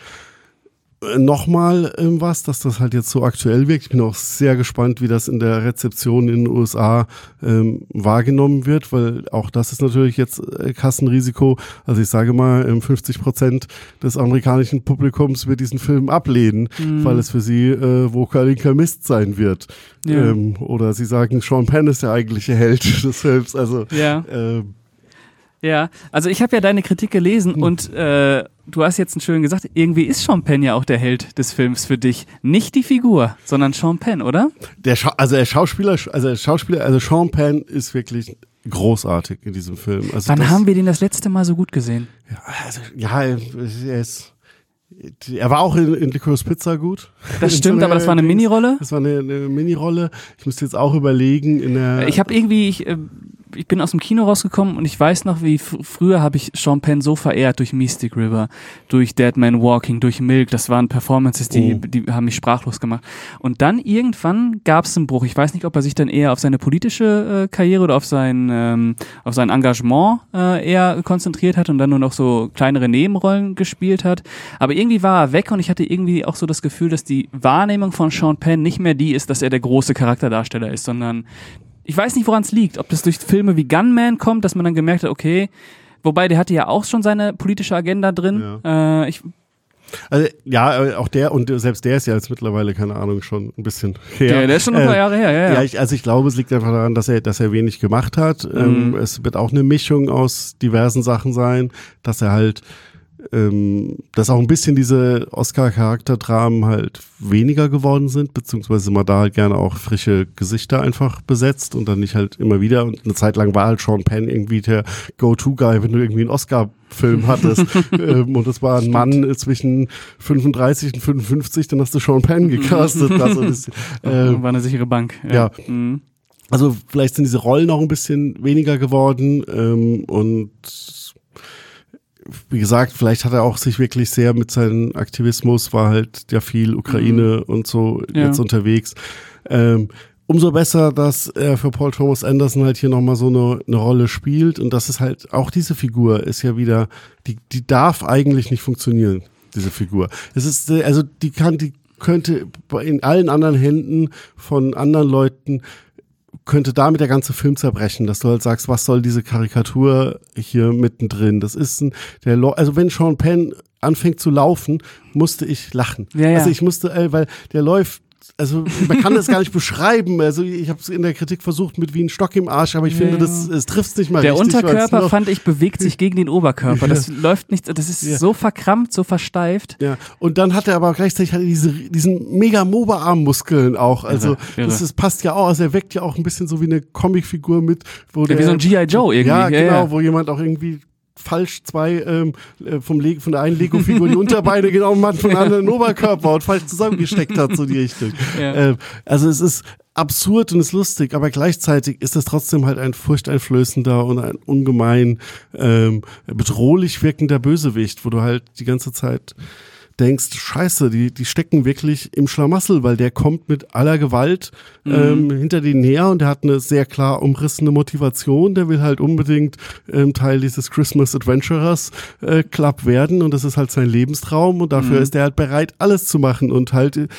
nochmal ähm, was, dass das halt jetzt so aktuell wirkt. Ich bin auch sehr gespannt, wie das in der Rezeption in den U S A ähm, wahrgenommen wird, weil auch das ist natürlich jetzt äh, Kassenrisiko. Also ich sage mal, ähm, fünfzig Prozent des amerikanischen Publikums wird diesen Film ablehnen, mhm. weil es für sie äh, vokalinker Mist sein wird. Ja. Ähm, oder sie sagen, Sean Penn ist der eigentliche Held des Films. Also ja. ähm, Ja, also ich habe ja deine Kritik gelesen Hm. und äh, du hast jetzt schön gesagt, irgendwie ist Sean Penn ja auch der Held des Films für dich. Nicht die Figur, sondern Sean Penn, oder? Der Scha- also der Schauspieler, also der Schauspieler, also Sean Penn ist wirklich großartig in diesem Film. Also Wann das, haben wir den das letzte Mal so gut gesehen? Ja, also, ja er ist. Er war auch in, in Licorice Pizza gut. Das stimmt, so aber das war eine Dings. Minirolle. Das war eine, eine Minirolle. Ich müsste jetzt auch überlegen in der. Ich habe irgendwie, ich, äh, ich bin aus dem Kino rausgekommen und ich weiß noch, wie f- früher habe ich Sean Penn so verehrt durch Mystic River, durch Dead Man Walking, durch Milk. Das waren Performances, die, Oh. die haben mich sprachlos gemacht. Und dann irgendwann gab es einen Bruch. Ich weiß nicht, ob er sich dann eher auf seine politische äh, Karriere oder auf sein ähm, auf sein Engagement äh, eher konzentriert hat und dann nur noch so kleinere Nebenrollen gespielt hat. Aber irgendwie war er weg und ich hatte irgendwie auch so das Gefühl, dass die Wahrnehmung von Sean Penn nicht mehr die ist, dass er der große Charakterdarsteller ist, sondern ich weiß nicht, woran es liegt. Ob das durch Filme wie Gunman kommt, dass man dann gemerkt hat, okay, wobei der hatte ja auch schon seine politische Agenda drin. Ja. Äh, ich, Also, ja, auch der, und selbst der ist ja jetzt mittlerweile, keine Ahnung, schon ein bisschen her. der, der ist schon ein paar äh, Jahre her, ja, ja. Ja, ich, also ich glaube, es liegt einfach daran, dass er, dass er wenig gemacht hat. Mhm. Ähm, es wird auch eine Mischung aus diversen Sachen sein, dass er halt, ähm, dass auch ein bisschen diese Oscar-Charakterdramen halt weniger geworden sind, beziehungsweise man da halt gerne auch frische Gesichter einfach besetzt und dann nicht halt immer wieder. Und eine Zeit lang war halt Sean Penn irgendwie der Go-To-Guy, wenn du irgendwie einen Oscar Film hattest ähm, und es war ein Mann zwischen fünfunddreißig und fünfundfünfzig, dann hast du Sean Penn gecastet. Also das, äh, war eine sichere Bank. Ja. ja. Mhm. Also vielleicht sind diese Rollen auch ein bisschen weniger geworden ähm, und wie gesagt, vielleicht hat er auch sich wirklich sehr mit seinem Aktivismus, war halt ja viel Ukraine mhm. und so ja. jetzt unterwegs. Ähm, umso besser, dass er für Paul Thomas Anderson halt hier nochmal so eine, eine Rolle spielt und das ist halt, auch diese Figur ist ja wieder, die, die darf eigentlich nicht funktionieren, diese Figur. Es ist, also die kann, die könnte in allen anderen Händen von anderen Leuten könnte damit der ganze Film zerbrechen, dass du halt sagst, was soll diese Karikatur hier mittendrin? Das ist ein, der, Lo- also wenn Sean Penn anfängt zu laufen, musste ich lachen. Ja, ja. Also ich musste, äh, weil der läuft, also man kann das gar nicht beschreiben. Also ich habe es in der Kritik versucht mit wie ein Stock im Arsch, aber ich ja. finde, das es trifft nicht mal der richtig. Der Unterkörper, fand ich, bewegt sich gegen den Oberkörper. Das ja. läuft nicht, das ist ja. so verkrampft, so versteift. Ja, und dann hat er aber gleichzeitig hat er diese, diesen mega Moba-Armmuskeln auch. Also irre, das ist, passt ja auch. Also er weckt ja auch ein bisschen so wie eine Comicfigur mit. Wo ja, der, wie so ein G I Joe irgendwie. Ja, ja, genau, ja. wo jemand auch irgendwie falsch zwei ähm, vom Le- von der einen Lego-Figur die Unterbeine genau Mann von einem anderen Oberkörper und falsch zusammengesteckt hat, so die Richtung. Ja. Ähm, also es ist absurd und ist lustig, aber gleichzeitig ist es trotzdem halt ein furchteinflößender und ein ungemein ähm, bedrohlich wirkender Bösewicht, wo du halt die ganze Zeit denkst, scheiße, die, die stecken wirklich im Schlamassel, weil der kommt mit aller Gewalt mhm. ähm, hinter denen her und der hat eine sehr klar umrissene Motivation, der will halt unbedingt ähm, Teil dieses Christmas Adventurers äh, Club werden und das ist halt sein Lebenstraum und dafür mhm. ist er halt bereit, alles zu machen und halt äh,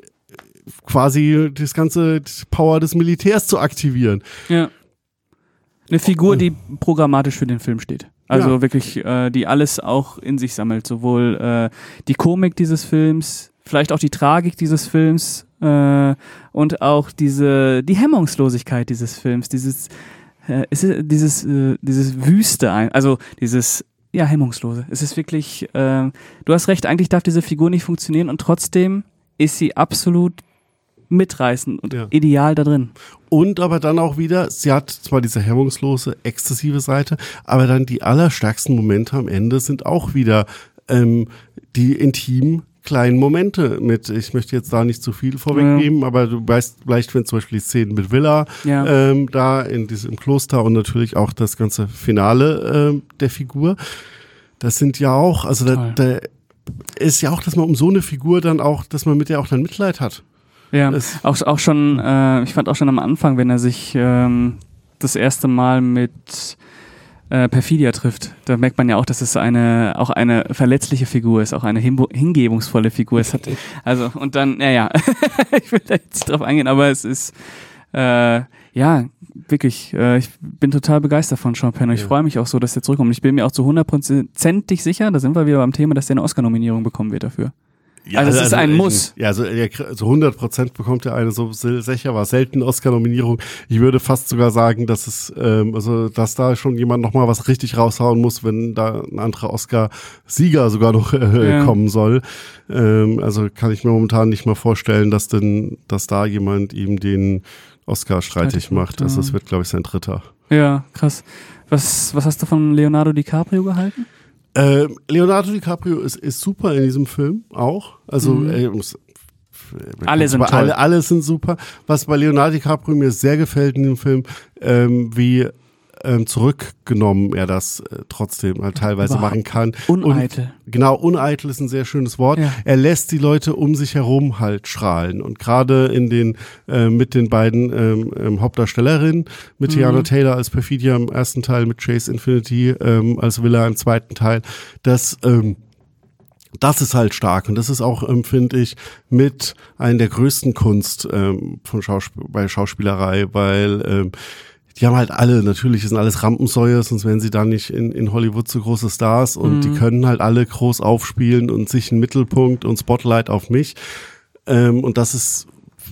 quasi das ganze Power des Militärs zu aktivieren. Ja. Eine Figur, die programmatisch für den Film steht. Also ja. wirklich, äh, die alles auch in sich sammelt. Sowohl äh, die Komik dieses Films, vielleicht auch die Tragik dieses Films äh, und auch diese die Hemmungslosigkeit dieses Films. Dieses, äh, es ist dieses, äh, dieses Wüste, also dieses ja hemmungslose. Es ist wirklich. Äh, du hast recht. Eigentlich darf diese Figur nicht funktionieren und trotzdem ist sie absolut mitreißend und ja. ideal da drin. Und aber dann auch wieder, sie hat zwar diese hemmungslose, exzessive Seite, aber dann die allerstärksten Momente am Ende sind auch wieder ähm, die intimen kleinen Momente mit, ich möchte jetzt da nicht zu viel vorweggeben, ja. aber du weißt vielleicht, wenn zum Beispiel die Szenen mit Villa ja. ähm, da in diesem Kloster und natürlich auch das ganze Finale ähm, der Figur, das sind ja auch, also da, da ist ja auch, dass man um so eine Figur dann auch, dass man mit der auch dann Mitleid hat. Ja, auch, auch schon, äh, ich fand auch schon am Anfang, wenn er sich ähm, das erste Mal mit äh, Perfidia trifft, da merkt man ja auch, dass es eine auch eine verletzliche Figur ist, auch eine himbo- hingebungsvolle Figur. Es hat, also, und dann, naja, ich will da jetzt nicht drauf eingehen, aber es ist, äh, ja, wirklich, äh, ich bin total begeistert von Sean Penn und ich ja. freue mich auch so, dass er zurückkommt. Ich bin mir auch zu hundertprozentig sicher, da sind wir wieder beim Thema, dass der eine Oscar-Nominierung bekommen wird dafür. Ja, also es ist ein ich, Muss. Ja, also, so hundert Prozent bekommt er eine, so sicher war selten Oscar-Nominierung. Ich würde fast sogar sagen, dass es, ähm, also, dass da schon jemand nochmal was richtig raushauen muss, wenn da ein anderer Oscar-Sieger sogar noch äh, ja. kommen soll. Ähm, also kann ich mir momentan nicht mal vorstellen, dass denn, dass da jemand ihm den Oscar streitig macht. Also das wird, glaube ich, sein dritter. Ja, krass. Was, was hast du von Leonardo DiCaprio gehalten? Äh, Leonardo DiCaprio ist, ist super in diesem Film auch. Also mhm. äh, muss, alle sind toll. Alle, alle sind super. Was bei Leonardo DiCaprio mir sehr gefällt in dem Film, ähm, wie ähm, zurückgenommen er das äh, trotzdem halt teilweise machen kann. Uneitel. Und, genau, uneitel ist ein sehr schönes Wort. Ja. Er lässt die Leute um sich herum halt strahlen. Und gerade in den äh, mit den beiden ähm, ähm, Hauptdarstellerinnen, mit mhm. Tiana Taylor als Perfidia im ersten Teil, mit Chase Infinity ähm, als Villa im zweiten Teil, das ähm, Das ist halt stark und das ist auch, ähm, finde ich, mit einer der größten Kunst ähm, von Schausp- bei Schauspielerei, weil ähm, die haben halt alle, natürlich sind alles Rampensäue, sonst wären sie da nicht in, in Hollywood so große Stars und mhm. die können halt alle groß aufspielen und sich einen Mittelpunkt und Spotlight auf mich. Ähm, und das ist,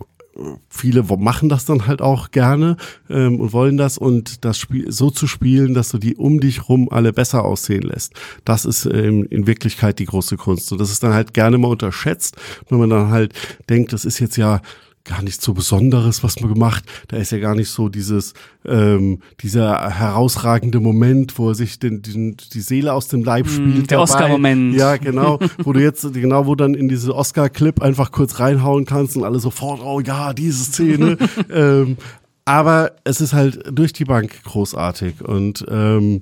viele machen das dann halt auch gerne ähm, und wollen das und das Spiel so zu spielen, dass du die um dich rum alle besser aussehen lässt. Das ist ähm, in Wirklichkeit die große Kunst und das ist dann halt gerne mal unterschätzt, wenn man dann halt denkt, das ist jetzt ja gar nichts so Besonderes, was man gemacht. Da ist ja gar nicht so dieses, ähm, dieser herausragende Moment, wo er sich den, den, die Seele aus dem Leib spielt. Der Oscar-Moment. Ja, genau. Wo du jetzt, genau, wo dann in diese Oscar-Clip einfach kurz reinhauen kannst und alle sofort, oh ja, diese Szene. ähm, aber es ist halt durch die Bank großartig und, ähm,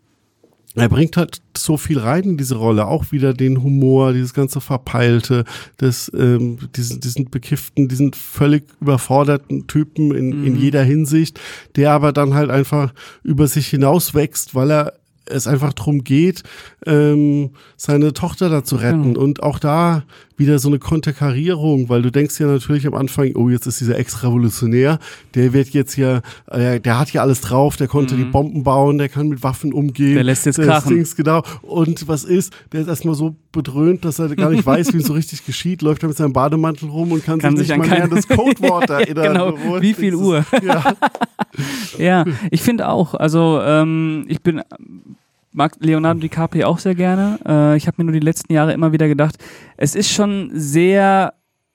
er bringt halt so viel rein in diese Rolle, auch wieder den Humor, dieses ganze Verpeilte, das, ähm, diesen, diesen bekifften, diesen völlig überforderten Typen in, mhm. in jeder Hinsicht, der aber dann halt einfach über sich hinaus wächst, weil er es einfach drum geht, ähm, seine Tochter da zu retten mhm. und auch da wieder so eine Konterkarierung, weil du denkst ja natürlich am Anfang, oh, jetzt ist dieser Ex-Revolutionär, der wird jetzt ja, äh, der hat ja alles drauf, der konnte mhm. die Bomben bauen, der kann mit Waffen umgehen. Der lässt jetzt krachen. Dings, genau. Und was ist, der ist erstmal so bedröhnt, dass er gar nicht weiß, wie es so richtig geschieht, läuft er mit seinem Bademantel rum und kann, kann sich nicht mal mehr an das Codewort erinnern. Genau, wie viel Uhr. Ist, ja. Ja, ich finde auch, also ähm, ich bin mag Leonardo DiCaprio auch sehr gerne. Äh, ich habe mir nur die letzten Jahre immer wieder gedacht, es ist schon sehr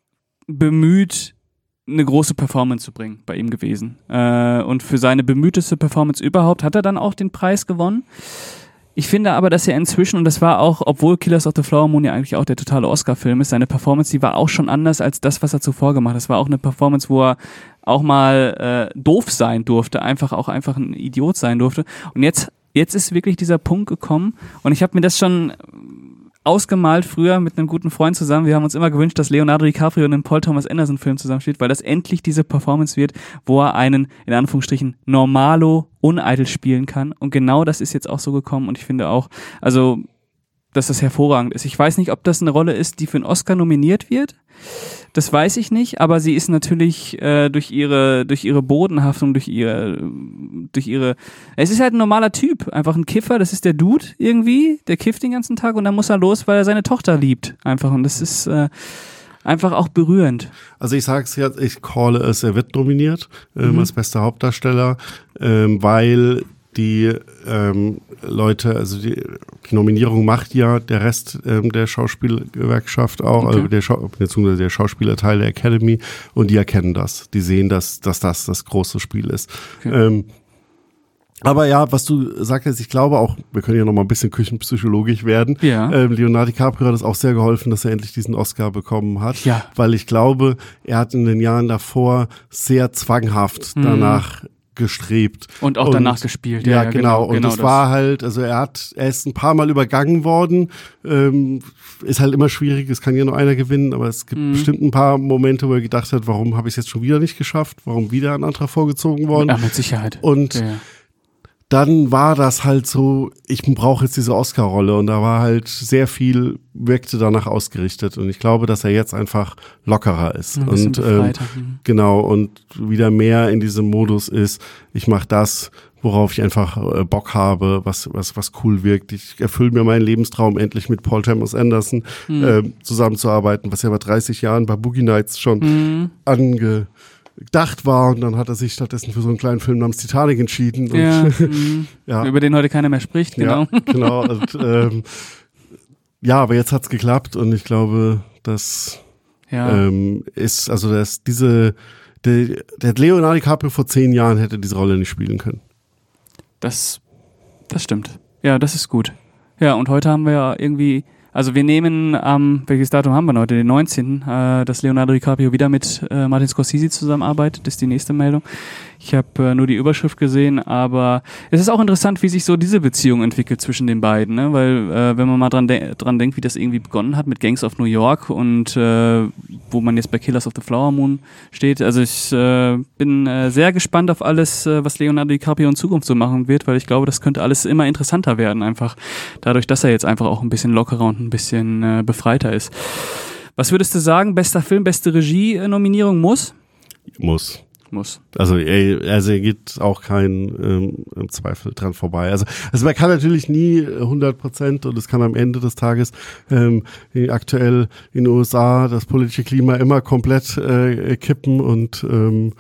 bemüht, eine große Performance zu bringen bei ihm gewesen. Äh, und für seine bemühteste Performance überhaupt hat er dann auch den Preis gewonnen. Ich finde aber, dass er inzwischen, und das war auch, obwohl Killers of the Flower Moon ja eigentlich auch der totale Oscar-Film ist, seine Performance, die war auch schon anders als das, was er zuvor gemacht hat. Das war auch eine Performance, wo er auch mal äh, doof sein durfte, einfach auch einfach ein Idiot sein durfte. Und jetzt Jetzt ist wirklich dieser Punkt gekommen und ich habe mir das schon ausgemalt früher mit einem guten Freund zusammen. Wir haben uns immer gewünscht, dass Leonardo DiCaprio in einem Paul Thomas Anderson Film zusammensteht, weil das endlich diese Performance wird, wo er einen, in Anführungsstrichen, normalo uneitel spielen kann. Und genau das ist jetzt auch so gekommen und ich finde auch, also, dass das hervorragend ist. Ich weiß nicht, ob das eine Rolle ist, die für einen Oscar nominiert wird. Das weiß ich nicht, aber sie ist natürlich äh, durch ihre durch ihre Bodenhaftung, durch ihre durch ihre es ist halt ein normaler Typ, einfach ein Kiffer, das ist der Dude irgendwie, der kifft den ganzen Tag und dann muss er los, weil er seine Tochter liebt, einfach und das ist äh, einfach auch berührend. Also ich sag's jetzt, ich calle es, er wird nominiert ähm, mhm. als bester Hauptdarsteller, ähm, weil die ähm, Leute, also die, die Nominierung macht ja der Rest ähm, der Schauspielgewerkschaft auch, okay. also der, Schau- beziehungsweise der Schauspielerteil der Academy und die erkennen das, die sehen, dass, dass das das große Spiel ist. Okay. Ähm, aber ja, was du sagtest, ich glaube auch, wir können ja noch mal ein bisschen küchenpsychologisch werden. Ja. Ähm, Leonardo DiCaprio hat es auch sehr geholfen, dass er endlich diesen Oscar bekommen hat, ja. weil ich glaube, er hat in den Jahren davor sehr zwanghaft mhm. danach gestrebt. Und auch und, danach gespielt. Ja, ja, ja genau. genau. Und genau das, das war halt, also er hat, er ist ein paar Mal übergangen worden. Ähm, ist halt immer schwierig, es kann ja nur einer gewinnen, aber es gibt mhm. bestimmt ein paar Momente, wo er gedacht hat, warum habe ich es jetzt schon wieder nicht geschafft? Warum wieder ein anderer vorgezogen worden? Ja, mit Sicherheit. Und ja, ja. dann war das halt so, ich brauche jetzt diese Oscar-Rolle und da war halt sehr viel, wirkte danach ausgerichtet und ich glaube, dass er jetzt einfach lockerer ist Ein und ähm, genau und wieder mehr in diesem Modus ist, ich mache das, worauf ich einfach äh, Bock habe, was was was cool wirkt. Ich erfülle mir meinen Lebenstraum, endlich mit Paul Thomas Anderson mhm. äh, zusammenzuarbeiten, was ja bei dreißig Jahren bei Boogie Nights schon mhm. ange gedacht war und dann hat er sich stattdessen für so einen kleinen Film namens Titanic entschieden. Und ja, ja. Über den heute keiner mehr spricht, genau. Ja, genau. Und, ähm, ja, aber jetzt hat's geklappt und ich glaube, das ja. ähm, ist, also das, diese, der, der Leonardo DiCaprio vor zehn Jahren hätte diese Rolle nicht spielen können. Das, das stimmt. Ja, das ist gut. Ja, und heute haben wir ja irgendwie, also wir nehmen am, ähm, welches Datum haben wir heute? Den neunzehnten Äh, dass Leonardo DiCaprio wieder mit äh, Martin Scorsese zusammenarbeitet, das ist die nächste Meldung. Ich habe äh, nur die Überschrift gesehen, aber es ist auch interessant, wie sich so diese Beziehung entwickelt zwischen den beiden, ne? Weil äh, wenn man mal dran, de- dran denkt, wie das irgendwie begonnen hat mit Gangs of New York und äh, wo man jetzt bei Killers of the Flower Moon steht. Also ich äh, bin äh, sehr gespannt auf alles, äh, was Leonardo DiCaprio in Zukunft so machen wird, weil ich glaube, das könnte alles immer interessanter werden, einfach dadurch, dass er jetzt einfach auch ein bisschen lockerer und ein bisschen äh, befreiter ist. Was würdest du sagen, bester Film, beste Regie-Nominierung muss? Muss. Muss. Also er, also er geht auch kein ähm, Zweifel dran vorbei. Also, also man kann natürlich nie hundert Prozent und es kann am Ende des Tages ähm, aktuell in den U S A das politische Klima immer komplett äh, kippen und ähm,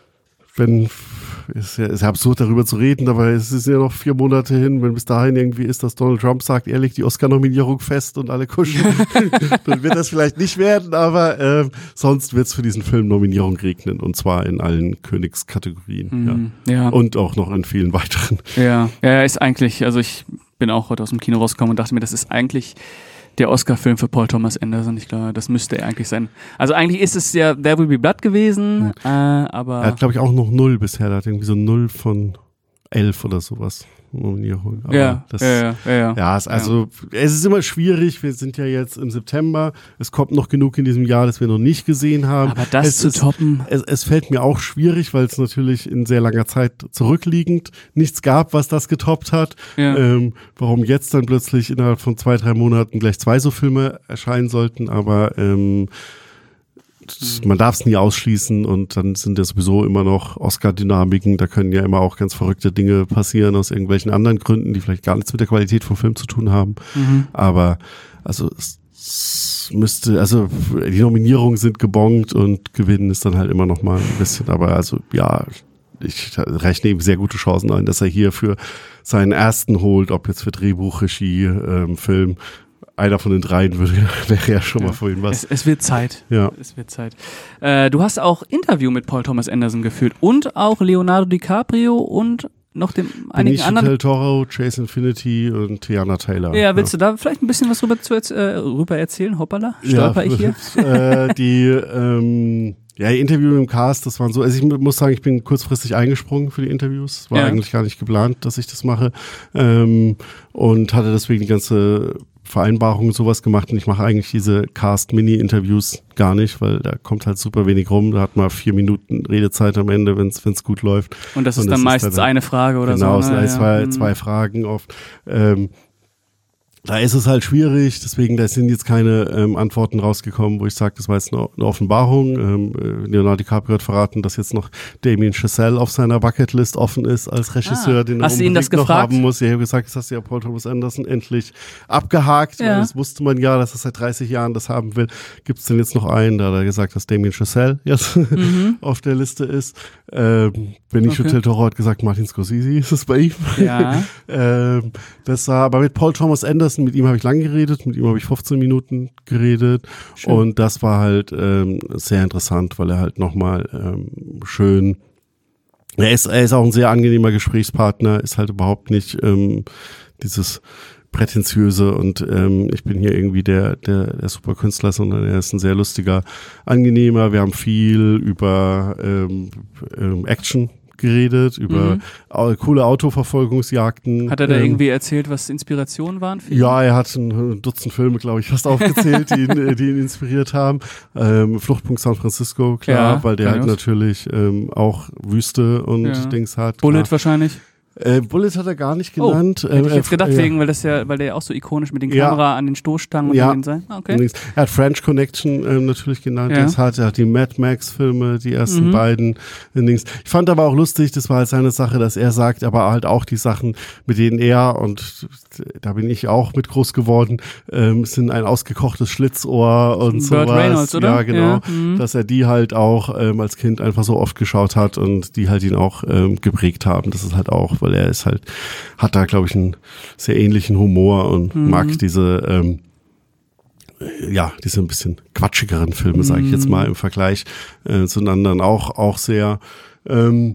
wenn ist ja, ist ja absurd darüber zu reden, aber es ist ja noch vier Monate hin, wenn bis dahin irgendwie ist, dass Donald Trump sagt, er legt die Oscar-Nominierung fest und alle kuschen, dann wird das vielleicht nicht werden, aber äh, sonst wird es für diesen Film Nominierung regnen und zwar in allen Königskategorien. Mhm, ja. ja. Und auch noch in vielen weiteren. Ja, ja, ist eigentlich, also ich bin auch heute aus dem Kino rausgekommen und dachte mir, das ist eigentlich der Oscar-Film für Paul Thomas Anderson. Ich glaube, das müsste er eigentlich sein. Also eigentlich ist es ja There Will Be Blood gewesen, mhm. äh, aber... Er hat, glaube ich, auch noch null bisher. Er hat irgendwie so null von elf oder sowas. Nominierung. Aber ja, das, ja, ja, ja, ja. Ja, es, also ja. es ist immer schwierig. Wir sind ja jetzt im September. Es kommt noch genug in diesem Jahr, das wir noch nicht gesehen haben. Aber das es zu ist, toppen. Es, es fällt mir auch schwierig, weil es natürlich in sehr langer Zeit zurückliegend nichts gab, was das getoppt hat. Ja. Ähm, warum jetzt dann plötzlich innerhalb von zwei, drei Monaten gleich zwei so Filme erscheinen sollten. Aber ähm, man darf es nie ausschließen und dann sind ja sowieso immer noch Oscar-Dynamiken, da können ja immer auch ganz verrückte Dinge passieren aus irgendwelchen anderen Gründen, die vielleicht gar nichts mit der Qualität vom Film zu tun haben. Mhm. Aber also es, es müsste, also die Nominierungen sind gebongt und gewinnen ist dann halt immer noch mal ein bisschen, aber also ja, ich rechne ihm sehr gute Chancen ein, dass er hier für seinen ersten holt, ob jetzt für Drehbuch, Regie, ähm, Film. Einer von den dreien würde, wäre ja schon ja. mal vorhin was. Es, es wird Zeit. Ja. Es wird Zeit. Äh, du hast auch Interview mit Paul Thomas Anderson geführt und auch Leonardo DiCaprio und noch dem einigen Benicio anderen. Del Toro, Chase Infinity und Tiana Taylor. Ja, willst ja. du da vielleicht ein bisschen was rüber, zu, äh, rüber erzählen? Hoppala, stolper ja, ich hier? äh, die, ähm, ja, die Interview im Cast, das waren so, also ich muss sagen, ich bin kurzfristig eingesprungen für die Interviews. War ja. eigentlich gar nicht geplant, dass ich das mache. Ähm, und hatte deswegen die ganze Vereinbarungen sowas gemacht und ich mache eigentlich diese Cast-Mini-Interviews gar nicht, weil da kommt halt super wenig rum. Da hat man vier Minuten Redezeit am Ende, wenn es gut läuft. Und das ist und das dann ist meistens dann, eine Frage oder genau, so. Genau, ne? es sind zwei, ja. zwei Fragen oft. Ähm, Da ist es halt schwierig, deswegen da sind jetzt keine ähm, Antworten rausgekommen, wo ich sage, das war jetzt eine, eine Offenbarung. Ähm, Leonardo DiCaprio hat verraten, dass jetzt noch Damien Chazelle auf seiner Bucketlist offen ist als Regisseur, ah, den er unbedingt noch haben muss. Ich habe gesagt, das hast du ja Paul Thomas Anderson endlich abgehakt, ja. weil das wusste man ja, dass er seit dreißig Jahren das haben will. Gibt es denn jetzt noch einen? Da hat er gesagt, dass Damien Chazelle jetzt mhm. auf der Liste ist. Ähm, Benicio okay. Del Toro hat gesagt, Martin Scorsese ist es bei ihm. Ja. ähm, das war aber mit Paul Thomas Anderson, mit ihm habe ich lang geredet, mit ihm habe ich fünfzehn Minuten geredet. Schön. Und das war halt ähm, sehr interessant, weil er halt nochmal ähm, schön, er ist, er ist auch ein sehr angenehmer Gesprächspartner, ist halt überhaupt nicht ähm, dieses prätentiöse und ähm, ich bin hier irgendwie der, der, der Superkünstler, sondern er ist ein sehr lustiger, angenehmer. Wir haben viel über ähm, ähm, Action geredet, über mhm. au- coole Autoverfolgungsjagden. Hat er da ähm, irgendwie erzählt, was Inspirationen waren für ihn? Ja, er hat ein Dutzend Filme, glaube ich, fast aufgezählt, die, ihn, die ihn inspiriert haben. Ähm, Fluchtpunkt San Francisco, klar, ja, weil der halt natürlich ähm, auch Wüste und ja. Dings hat. Bullet klar. wahrscheinlich. Äh, Bullet hat er gar nicht genannt. Oh, hätte ich äh, jetzt gedacht, äh, wegen, weil das ja, weil der ja auch so ikonisch mit den Ja. Kamera an den Stoßstangen und Ja. den sein. Ah, okay. Er hat French Connection ähm, natürlich genannt. Ja. Das hat, er hat die Mad Max-Filme, die ersten Mhm. beiden. Dings. Ich fand aber auch lustig, das war halt seine Sache, dass er sagt, aber halt auch die Sachen, mit denen er, und da bin ich auch mit groß geworden, ähm, sind ein ausgekochtes Schlitzohr und Burt sowas. Reynolds, oder? Ja, genau. Ja, mhm. Dass er die halt auch ähm, als Kind einfach so oft geschaut hat und die halt ihn auch ähm, geprägt haben. Das ist halt auch, weil er ist halt, hat da, glaube ich, einen sehr ähnlichen Humor und Mhm. mag diese, ähm, ja, diese ein bisschen quatschigeren Filme, sage ich jetzt mal, im Vergleich äh, zu den anderen auch, auch sehr. Ähm,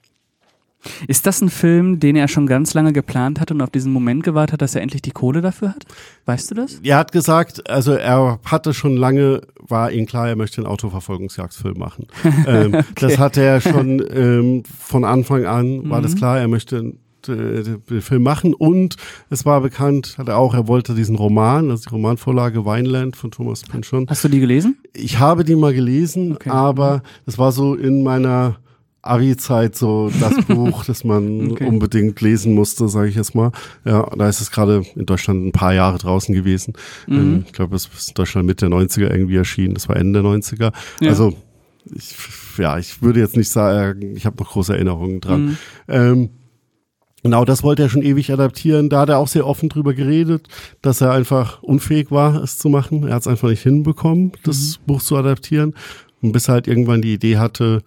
Ist das ein Film, den er schon ganz lange geplant hat und auf diesen Moment gewartet hat, dass er endlich die Kohle dafür hat? Weißt du das? er hat gesagt, also er hatte schon lange, war ihm klar, er möchte einen Autoverfolgungsjagdfilm machen. ähm, Okay. Das hatte er schon ähm, von Anfang an, war Mhm. das klar, er möchte äh, den Film machen, und es war bekannt, hat er auch, er wollte diesen Roman, also die Romanvorlage Vineland von Thomas Pynchon. Hast du die gelesen? Ich habe die mal gelesen, Okay. aber das war so in meiner Abi-Zeit so das Buch, das man Okay. unbedingt lesen musste, sage ich jetzt mal. Ja, da ist es gerade in Deutschland ein paar Jahre draußen gewesen. Mhm. Ähm, ich glaube, es ist in Deutschland Mitte der neunziger irgendwie erschienen. Das war Ende der neunziger. Ja. Also ich, ja, ich würde jetzt nicht sagen, ich habe noch große Erinnerungen dran. Mhm. Ähm, Genau, das wollte er schon ewig adaptieren. Da hat er auch sehr offen drüber geredet, dass er einfach unfähig war, es zu machen. Er hat es einfach nicht hinbekommen, das Mhm. Buch zu adaptieren. Und bis er halt irgendwann die Idee hatte,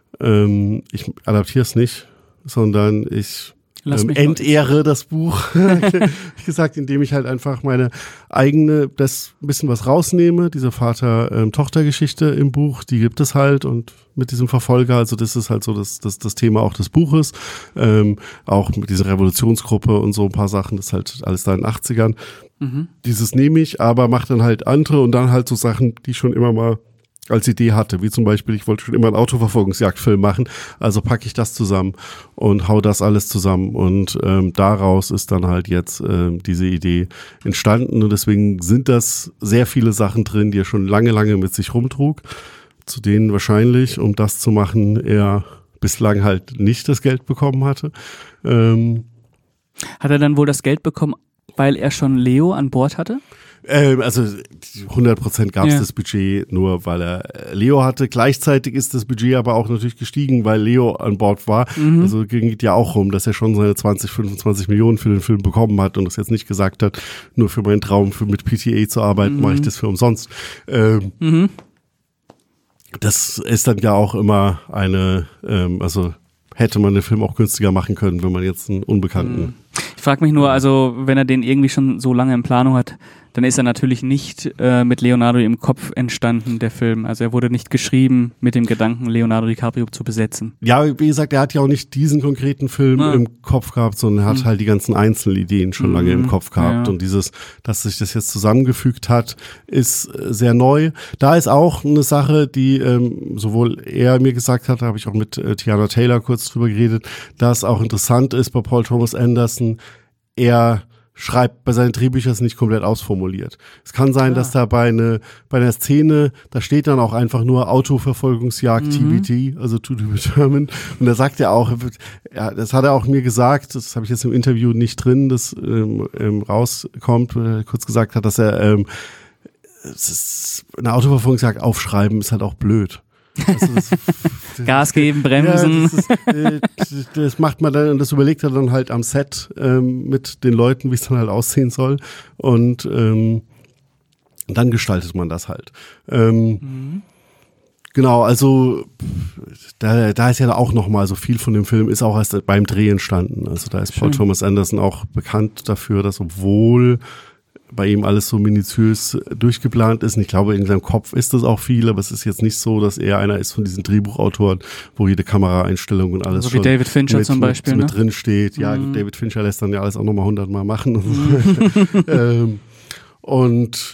ähm, ich adaptiere es nicht, sondern ich Lass ähm, mich entehre das Buch. Ich gesagt, indem ich halt einfach meine eigene, das ein bisschen was rausnehme, diese Vater-Tochter-Geschichte im Buch, die gibt es halt, und mit diesem Verfolger, also das ist halt so das, das, das Thema auch des Buches, ähm, auch mit dieser Revolutionsgruppe und so ein paar Sachen, das ist halt alles da in den achtzigern. Mhm. Dieses nehme ich, aber mache dann halt andere und dann halt so Sachen, die ich schon immer mal als Idee hatte, wie zum Beispiel, ich wollte schon immer einen Autoverfolgungsjagdfilm machen, also packe ich das zusammen und hau das alles zusammen, und ähm, daraus ist dann halt jetzt ähm, diese Idee entstanden, und deswegen sind das sehr viele Sachen drin, die er schon lange, lange mit sich rumtrug, zu denen wahrscheinlich, um das zu machen, er bislang halt nicht das Geld bekommen hatte. Ähm, Hat er dann wohl das Geld bekommen, weil er schon Leo an Bord hatte? Ähm, also hundert Prozent gab es Ja. das Budget nur, weil er Leo hatte. Gleichzeitig ist das Budget aber auch natürlich gestiegen, weil Leo an Bord war. Mhm. Also ging ja auch rum, dass er schon seine zwanzig, fünfundzwanzig Millionen für den Film bekommen hat und das jetzt nicht gesagt hat, nur für meinen Traum für mit P T A zu arbeiten, Mhm. mache ich das für umsonst. Ähm, Mhm. das ist dann ja auch immer eine, ähm, also hätte man den Film auch günstiger machen können, wenn man jetzt einen Unbekannten. Ich frage mich nur, also wenn er den irgendwie schon so lange in Planung hat, dann ist er natürlich nicht äh, mit Leonardo im Kopf entstanden, der Film. Also er wurde nicht geschrieben mit dem Gedanken, Leonardo DiCaprio zu besetzen. Ja, wie gesagt, er hat ja auch nicht diesen konkreten Film Ah. im Kopf gehabt, sondern er hat Mhm. halt die ganzen Einzelideen schon Mhm. lange im Kopf gehabt. Ja. Und dieses, dass sich das jetzt zusammengefügt hat, ist äh, sehr neu. Da ist auch eine Sache, die ähm, sowohl er mir gesagt hat, da habe ich auch mit äh, Tiana Taylor kurz drüber geredet, dass auch interessant ist bei Paul Thomas Anderson, er schreibt bei seinen Drehbüchern nicht komplett ausformuliert. Es kann sein, Ah. dass da bei, eine, bei einer Szene, da steht dann auch einfach nur Autoverfolgungsjagd, Mhm. T B T, also to be determined. Und da sagt er auch, er wird- ja, das hat er auch mir gesagt, das habe ich jetzt im Interview nicht drin, das ähm, ähm, rauskommt, weil er kurz gesagt hat, dass er ähm, es ist, eine Autoverfolgungsjagd aufschreiben ist halt auch blöd. Also das, Gas geben, bremsen. ja, das, ist, äh, das macht man dann, und das überlegt er dann halt am Set ähm, mit den Leuten, wie es dann halt aussehen soll. Und ähm, dann gestaltet man das halt. Ähm, Mhm. Genau, also da, da ist ja auch noch mal so viel von dem Film, ist auch erst beim Dreh entstanden. Also da ist Paul Schön. Thomas Anderson auch bekannt dafür, dass obwohl bei ihm alles so minutiös durchgeplant ist, und ich glaube, in seinem Kopf ist das auch viel, aber es ist jetzt nicht so, dass er einer ist von diesen Drehbuchautoren, wo jede Kameraeinstellung und alles So wie schon David Fincher mit, zum Beispiel, mit, ne? mit drin steht. Ja, Mhm. David Fincher lässt dann ja alles auch nochmal hundertmal machen. Und, so. ähm, und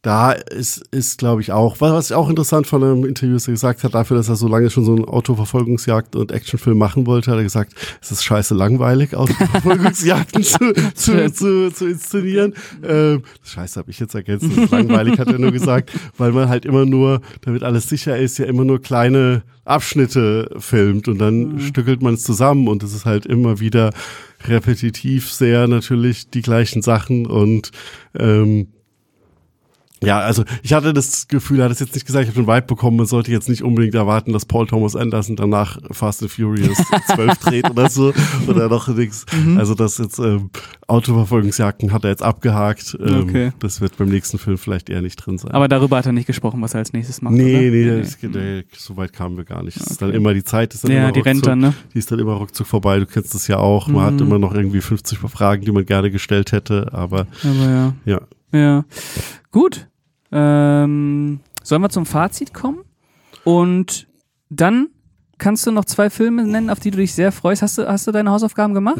da ist, ist glaube ich auch, was ich auch interessant von einem Interview ist, er gesagt hat, dafür, dass er so lange schon so einen Autoverfolgungsjagd- und Actionfilm machen wollte, hat er gesagt, es ist scheiße langweilig, Autoverfolgungsjagden zu, zu, zu, zu inszenieren. Ähm, scheiße, habe ich jetzt ergänzt, es ist langweilig, hat er nur gesagt, weil man halt immer nur, damit alles sicher ist, ja immer nur kleine Abschnitte filmt und dann mhm. stückelt man es zusammen und es ist halt immer wieder repetitiv sehr natürlich die gleichen Sachen und ähm, ja, also ich hatte das Gefühl, er hat es jetzt nicht gesagt, ich habe den Vibe bekommen, man sollte jetzt nicht unbedingt erwarten, dass Paul Thomas Anderson danach Fast and Furious zwölf dreht oder so oder noch nichts. Mhm. Also das jetzt ähm, Autoverfolgungsjagden hat er jetzt abgehakt. Ähm, okay. Das wird beim nächsten Film vielleicht eher nicht drin sein. Aber darüber hat er nicht gesprochen, was er als nächstes macht, Nee, oder? nee, nee, das, nee. nee, so weit kamen wir gar nicht. Es okay. ist dann immer die Zeit, ist dann ja, immer die ruckzuck, rennt dann, ne? Die ist dann immer ruckzuck vorbei, du kennst das ja auch. Man mhm. hat immer noch irgendwie fünfzig Fragen, die man gerne gestellt hätte, aber, aber ja. ja. Ja, gut. Ähm, sollen wir zum Fazit kommen? Und dann kannst du noch zwei Filme nennen, auf die du dich sehr freust. Hast du, hast du deine Hausaufgaben gemacht?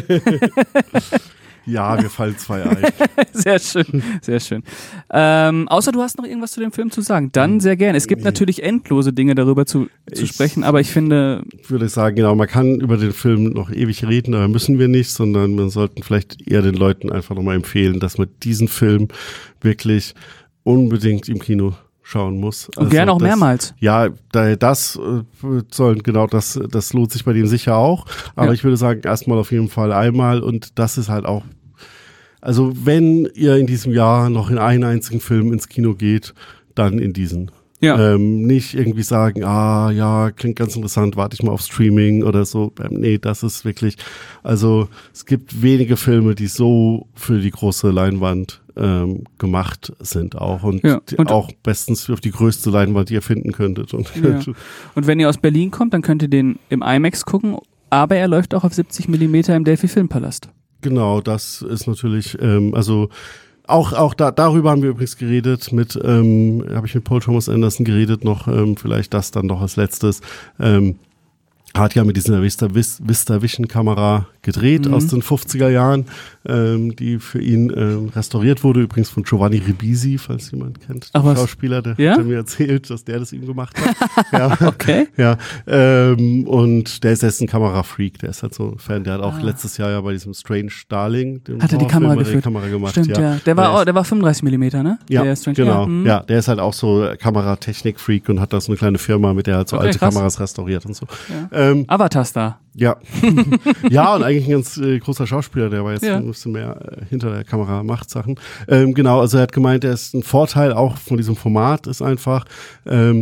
Ja, mir fallen zwei ein. Sehr schön, sehr schön. Ähm, außer du hast noch irgendwas zu dem Film zu sagen. Dann sehr gerne. Es gibt nee. natürlich endlose Dinge darüber zu, zu ich, sprechen, aber ich finde... Ich würde sagen, genau, man kann über den Film noch ewig reden, aber müssen wir nicht, sondern wir sollten vielleicht eher den Leuten einfach nochmal empfehlen, dass man diesen Film wirklich unbedingt im Kino schauen muss. Und also gerne auch das, mehrmals. Ja, das äh, sollen, genau, das, das lohnt sich bei dem sicher auch. Aber ja. ich würde sagen, erstmal auf jeden Fall einmal und das ist halt auch, also wenn ihr in diesem Jahr noch in einen einzigen Film ins Kino geht, dann in diesen. Ja. Ähm, nicht irgendwie sagen, ah ja, klingt ganz interessant, warte ich mal auf Streaming oder so. Ähm, nee, das ist wirklich, also es gibt wenige Filme, die so für die große Leinwand ähm, gemacht sind auch und, ja. und auch bestens auf die größte Leinwand, die ihr finden könntet. Und, ja. und wenn ihr aus Berlin kommt, dann könnt ihr den im IMAX gucken, aber er läuft auch auf siebzig Millimeter im Delphi Filmpalast. Genau, das ist natürlich, ähm, also Auch, auch da, darüber haben wir übrigens geredet mit, ähm, habe ich mit Paul Thomas Anderson geredet noch, ähm, vielleicht das dann noch als letztes, ähm, hat ja mit dieser Vista, Vista Vision Kamera gedreht mhm. aus den fünfziger Jahren, ähm, die für ihn ähm, restauriert wurde, übrigens von Giovanni Ribisi, falls jemand kennt, der Schauspieler, der ja? hat mir erzählt, dass der das ihm gemacht hat. ja. Okay. Ja, ähm, und der ist jetzt ein Kamerafreak, der ist halt so ein Fan, der hat auch ah. letztes Jahr ja bei diesem Strange Darling, dem hat er die Kamera geführt? Die Kamera gemacht. Stimmt, ja. ja. Der war, der, oh, der war fünfunddreißig Millimeter, ne? Ja, der Strange, genau. Ja, hm. ja, der ist halt auch so Kameratechnik-Freak und hat da so eine kleine Firma, mit der er halt so okay, alte krass. Kameras restauriert und so. Ja. Ähm, Avatar-Star. Ja. ja, und eigentlich ein ganz äh, großer Schauspieler, der war jetzt ja. ein bisschen mehr äh, hinter der Kamera, macht Sachen. Ähm, genau, also er hat gemeint, er ist ein Vorteil auch von diesem Format ist einfach, ähm,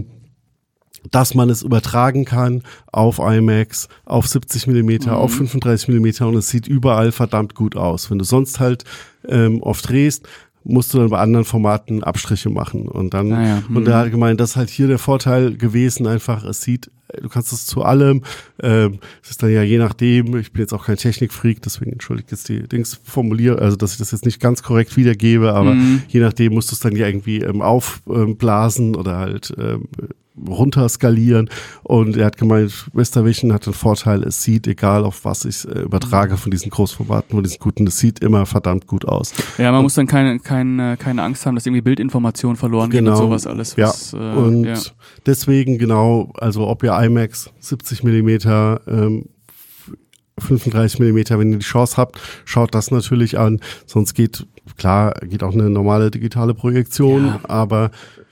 dass man es übertragen kann auf IMAX, auf siebzig Millimeter, mhm. auf fünfunddreißig Millimeter und es sieht überall verdammt gut aus. Wenn du sonst halt ähm, oft drehst, musst du dann bei anderen Formaten Abstriche machen. Und dann, ah ja. hm. und er hat gemeint, das ist halt hier der Vorteil gewesen, einfach, es sieht, du kannst es zu allem, ähm, es ist dann ja je nachdem, ich bin jetzt auch kein Technikfreak, deswegen entschuldigt jetzt die Dings formuliere, also dass ich das jetzt nicht ganz korrekt wiedergebe, aber hm. je nachdem musst du es dann ja irgendwie ähm, aufblasen oder halt ähm, runter skalieren und er hat gemeint, Vista Vision hat den Vorteil, es sieht, egal auf was ich äh, übertrage von diesen Großformaten, von diesen guten, es sieht immer verdammt gut aus. Ja, man und, muss dann keine, keine, keine Angst haben, dass irgendwie Bildinformationen verloren genau, gehen und sowas alles. Was, ja, äh, und ja. deswegen genau, also ob ihr IMAX siebzig Millimeter, ähm, fünfunddreißig Millimeter, wenn ihr die Chance habt, schaut das natürlich an, sonst geht, klar, geht auch eine normale digitale Projektion, ja. aber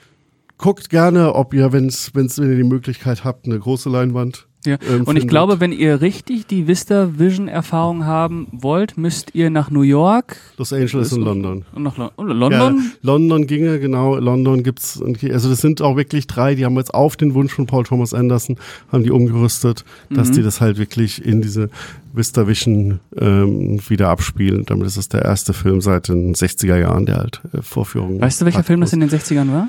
guckt gerne, ob ihr, wenn's, wenn's, wenn ihr die Möglichkeit habt, eine große Leinwand. Ja. Ähm, und ich glaube, wenn ihr richtig die Vista Vision Erfahrung haben wollt, müsst ihr nach New York, Los Angeles und London. Und nach Lo- London? Ja, London ginge, genau. London gibt's, also das sind auch wirklich drei, die haben jetzt auf den Wunsch von Paul Thomas Anderson, haben die umgerüstet, mhm. dass die das halt wirklich in diese Vista Vision ähm, wieder abspielen. Damit ist es der erste Film seit den sechziger Jahren, der halt äh, Vorführungen Weißt du, welcher Film das in den sechzigern war?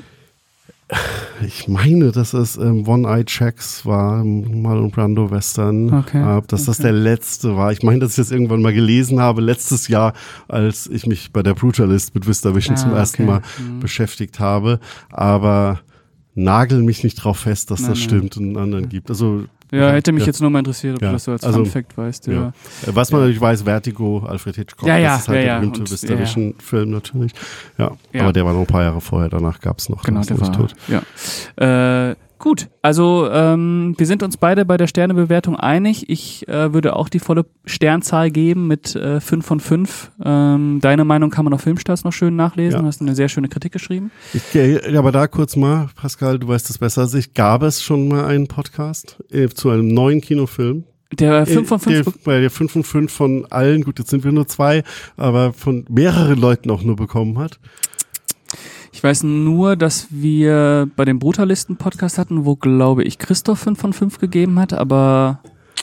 Ich meine, dass es ähm, One-Eye-Checks war, Marlon Brando Western, okay, äh, dass okay. das der letzte war. Ich meine, dass ich das irgendwann mal gelesen habe, letztes Jahr, als ich mich bei der Brutalist mit Vista Vision ah, zum ersten okay. Mal mhm. beschäftigt habe. Aber nagel mich nicht drauf fest, dass nein, das nein. stimmt und einen anderen gibt. Also Ja, hätte mich ja. jetzt nur mal interessiert, ob ja. du das so als also, Fun Fact weißt. Ja. Ja. Was man ja. natürlich weiß, Vertigo, Alfred Hitchcock, ja, ja, das ist halt ja, der ja. berühmte Wistavision-Film natürlich. Ja. Ja. aber der war noch ein paar Jahre vorher, danach gab es noch. Genau, der war tot. Ja. Äh, gut, also ähm, wir sind uns beide bei der Sternebewertung einig. Ich äh, würde auch die volle Sternzahl geben mit äh, fünf von fünf. Ähm, deine Meinung kann man auf Filmstars noch schön nachlesen. Ja. Du hast eine sehr schöne Kritik geschrieben. Ich, äh, aber da kurz mal, Pascal, du weißt das besser als ich, gab es schon mal einen Podcast äh, zu einem neuen Kinofilm? Der fünf von fünf? Der, bei der fünf von fünf von allen, gut, jetzt sind wir nur zwei, aber von mehreren Leuten auch nur bekommen hat. Ich weiß nur, dass wir bei dem Brutalisten-Podcast hatten, wo, glaube ich, Christoph fünf von fünf gegeben hat, aber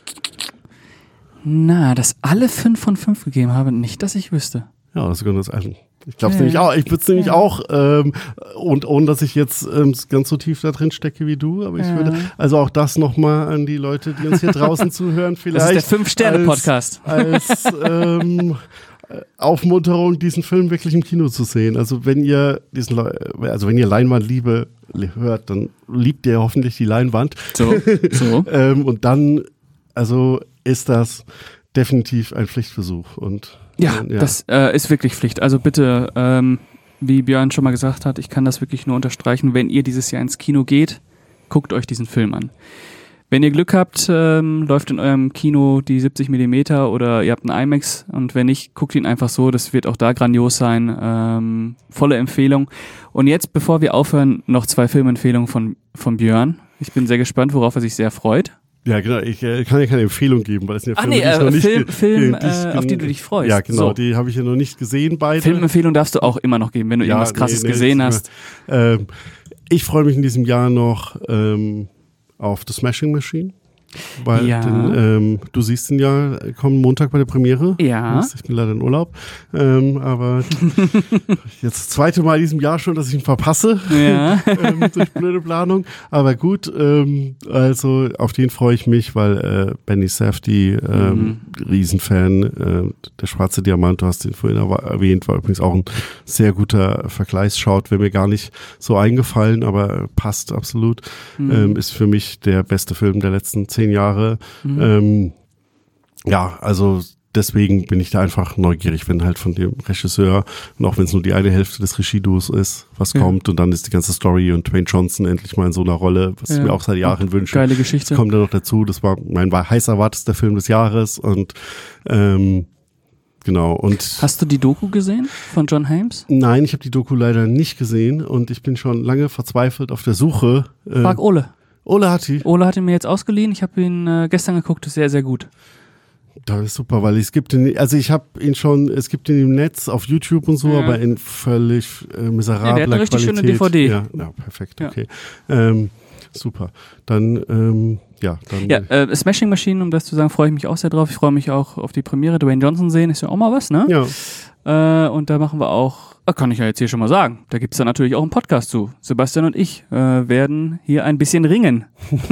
na, dass alle fünf von fünf gegeben haben, nicht, dass ich wüsste. Ja, das ist ganz ehrlich. Ich glaube es ja. nämlich auch. Ich würde es nämlich ja. auch, ähm, und ohne dass ich jetzt ähm, ganz so tief da drin stecke wie du, aber ich ja. würde, also auch das nochmal an die Leute, die uns hier draußen zuhören, vielleicht. Das ist der Fünf-Sterne-Podcast. Als, als ähm, Aufmunterung, diesen Film wirklich im Kino zu sehen. Also wenn ihr diesen, also wenn ihr Leinwandliebe hört, dann liebt ihr hoffentlich die Leinwand. So, so. ähm, und dann, also ist das definitiv ein Pflichtversuch. Und ja, ja. das äh, ist wirklich Pflicht. Also bitte, ähm, wie Björn schon mal gesagt hat, ich kann das wirklich nur unterstreichen, wenn ihr dieses Jahr ins Kino geht, guckt euch diesen Film an. Wenn ihr Glück habt, ähm, läuft in eurem Kino die siebzig Millimeter oder ihr habt einen IMAX und wenn nicht, guckt ihn einfach so, das wird auch da grandios sein. Ähm, volle Empfehlung. Und jetzt, bevor wir aufhören, noch zwei Filmempfehlungen von, von Björn. Ich bin sehr gespannt, worauf er sich sehr freut. Ja, genau. Ich äh, kann ja keine Empfehlung geben, weil es sind ja Ach Filme, nee, die ich äh, noch nicht Film, ge- Film ge- äh, auf die du dich freust. Ja, genau. So. Die habe ich ja noch nicht gesehen, beide. Filmempfehlung darfst du auch immer noch geben, wenn du ja, irgendwas Krasses nee, nee, gesehen hast. Ähm, ich freue mich in diesem Jahr noch ähm, auf The Smashing Machine. Weil Ja. den, ähm, du siehst ihn ja kommenden Montag bei der Premiere. Ja. Ich bin leider in Urlaub. Ähm, aber jetzt das zweite Mal in diesem Jahr schon, dass ich ihn verpasse. Ja. ähm, durch blöde Planung. Aber gut, ähm, also auf den freue ich mich, weil äh, Benny Safdie, ähm, Mhm. Riesenfan, äh, der schwarze Diamant, du hast ihn vorhin erwähnt, war übrigens auch ein sehr guter Vergleichsschaut, wäre mir gar nicht so eingefallen, aber passt absolut. Mhm. Ähm, ist für mich der beste Film der letzten zehn Jahre. Mhm. Ähm, ja, also deswegen bin ich da einfach neugierig, wenn halt von dem Regisseur, und auch wenn es nur die eine Hälfte des Regieduos ist, was Ja. kommt und dann ist die ganzeRy und Dwayne Johnson endlich mal in so einer Rolle, was Ja. ich mir auch seit Jahren wünsche. Geile Geschichte. Kommt dann noch dazu, das war mein war heiß erwartetster Film des Jahres und ähm, genau. Und Hast du die Doku gesehen von John Hames? nein, ich habe die Doku leider nicht gesehen und ich bin schon lange verzweifelt auf der Suche. Äh, Frag Ole. Ole hat die. Ole hat ihn mir jetzt ausgeliehen. Ich habe ihn äh, gestern geguckt. Ist sehr, sehr gut. Das ist super, weil es gibt ihn, also ich habe ihn schon, es gibt ihn im Netz auf YouTube und so, Ja. aber in völlig äh, miserabler Ja, der hat eine richtig Qualität. schöne D V D. Ja, ja perfekt, Ja. okay. Ähm, super. Dann, ähm, ja, dann. Ja, äh, Smashing Machine, um das zu sagen, freue ich mich auch sehr drauf. Ich freue mich auch auf die Premiere. Dwayne Johnson sehen, ist ja auch mal was, ne? ja. Äh, und da machen wir auch, äh, kann ich ja jetzt hier schon mal sagen, da gibt's dann natürlich auch einen Podcast zu. Sebastian und ich äh, werden hier ein bisschen ringen.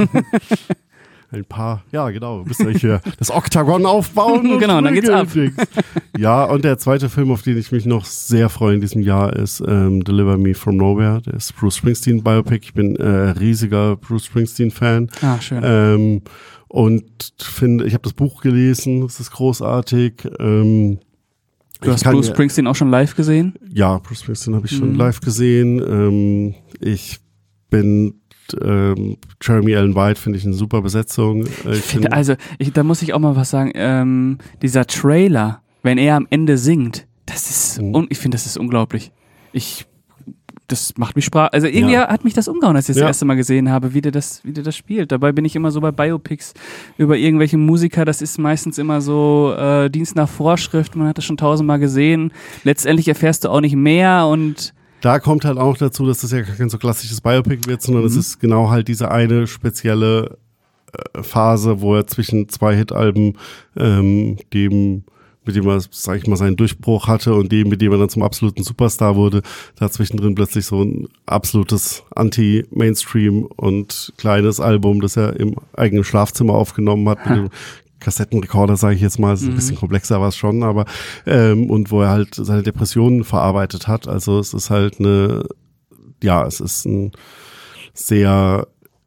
Ein paar, ja genau, müsst ihr euch hier das Oktagon aufbauen. Und Genau, dann geht's ab. Ja, und der zweite Film, auf den ich mich noch sehr freue in diesem Jahr, ist ähm, Deliver Me From Nowhere. Der ist Bruce Springsteen Biopic. Ich bin äh, riesiger Bruce Springsteen-Fan. Ah, schön. Ähm, und finde, ich habe das Buch gelesen, es ist großartig. Ähm, Du hast Bruce Springsteen auch schon live gesehen? Ja, Bruce Springsteen habe ich schon Mhm. live gesehen. Ähm, ich bin ähm, Jeremy Allen White, finde ich eine super Besetzung. Äh, ich find, Also, ich, da muss ich auch mal was sagen. Ähm, dieser Trailer, wenn er am Ende singt, das ist, Mhm. un- ich finde, das ist unglaublich. Ich, das macht mich sprach, also irgendwie Ja. hat mich das umgehauen, als ich das Ja. erste Mal gesehen habe, wie der das, wie der das spielt. Dabei bin ich immer so bei Biopics über irgendwelche Musiker, das ist meistens immer so äh, Dienst nach Vorschrift, man hat das schon tausendmal gesehen. Letztendlich erfährst du auch nicht mehr und da kommt halt auch dazu, dass das ja kein so klassisches Biopic wird, sondern es Mhm. ist genau halt diese eine spezielle äh, Phase, wo er zwischen zwei Hitalben ähm, dem mit dem er, sag ich mal, seinen Durchbruch hatte und dem, mit dem er dann zum absoluten Superstar wurde, da zwischendrin plötzlich so ein absolutes Anti-Mainstream und kleines Album, das er im eigenen Schlafzimmer aufgenommen hat, mit dem Kassettenrekorder, sage ich jetzt mal, ist ein Mhm. bisschen komplexer war es schon, aber ähm, und wo er halt seine Depressionen verarbeitet hat. Also es ist halt eine, ja, es ist ein sehr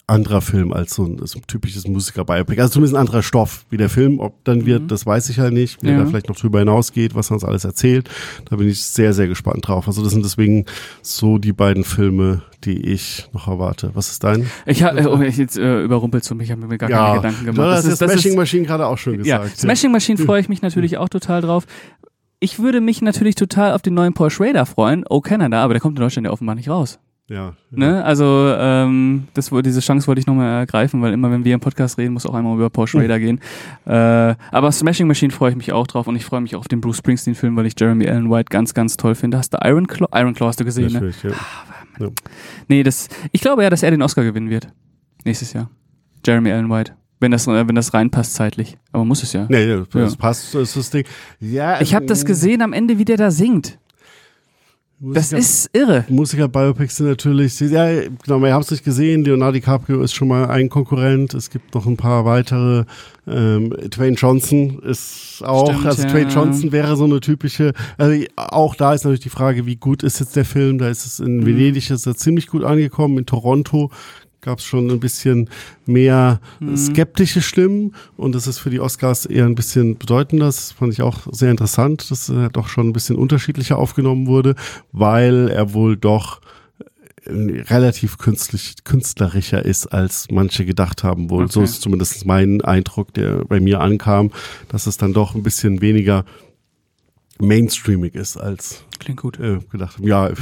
anderer Film als so ein, so ein typisches Musiker-Biopic. Also zumindest ein anderer Stoff wie der Film. Ob dann wird, mhm. das weiß ich halt nicht. Wie ja. er da vielleicht noch drüber hinausgeht, was er uns alles erzählt. Da bin ich sehr, sehr gespannt drauf. Also das sind deswegen so die beiden Filme, die ich noch erwarte. Was ist dein? Ich habe, oh, ich jetzt äh, überrumpelt zu mich, ich habe mir gar ja. keine Gedanken gemacht. Ja, das, das ist das Smashing Machine gerade auch schon gesagt. Ja, Smashing Machine freue ich mich natürlich auch total drauf. Ich würde mich natürlich total auf den neuen Paul Schrader freuen. Oh, Canada, aber der kommt in Deutschland ja offenbar nicht raus. Ja, ja. Ne? Also ähm, das, diese Chance wollte ich nochmal ergreifen, weil immer wenn wir im Podcast reden, muss auch einmal über Paul Schrader mhm. gehen. Äh, aber Smashing Machine freue ich mich auch drauf und ich freue mich auch auf den Bruce Springsteen-Film, weil ich Jeremy Allen White ganz, ganz toll finde. Hast du Iron Claw? Iron Claw hast du gesehen, Natürlich, ne? Ja. Ah, ja. Nee, das, ich glaube ja, dass er den Oscar gewinnen wird. Nächstes Jahr. Jeremy Allen White. Wenn das, wenn das reinpasst zeitlich. Aber muss es ja. Nee, das ja. passt, das ist das Ding. Ja, ich habe das gesehen am Ende, wie der da singt. Musiker, das ist irre. Musiker-Biopics sind natürlich, ja, genau, wir haben es nicht gesehen, Leonardo DiCaprio ist schon mal ein Konkurrent, es gibt noch ein paar weitere, ähm, Dwayne Johnson ist auch, Stimmt, also ja. Dwayne Johnson wäre so eine typische, also auch da ist natürlich die Frage, wie gut ist jetzt der Film, da ist es in mhm. Venedig, ist er ziemlich gut angekommen, in Toronto gab es schon ein bisschen mehr mhm. skeptische Stimmen und das ist für die Oscars eher ein bisschen bedeutender. Das fand ich auch sehr interessant, dass er doch schon ein bisschen unterschiedlicher aufgenommen wurde, weil er wohl doch relativ künstlich, künstlerischer ist, als manche gedacht haben wohl. Okay. So ist zumindest mein Eindruck, der bei mir ankam, dass es dann doch ein bisschen weniger mainstreamig ist als Klingt gut. Äh, gedacht haben. Ja,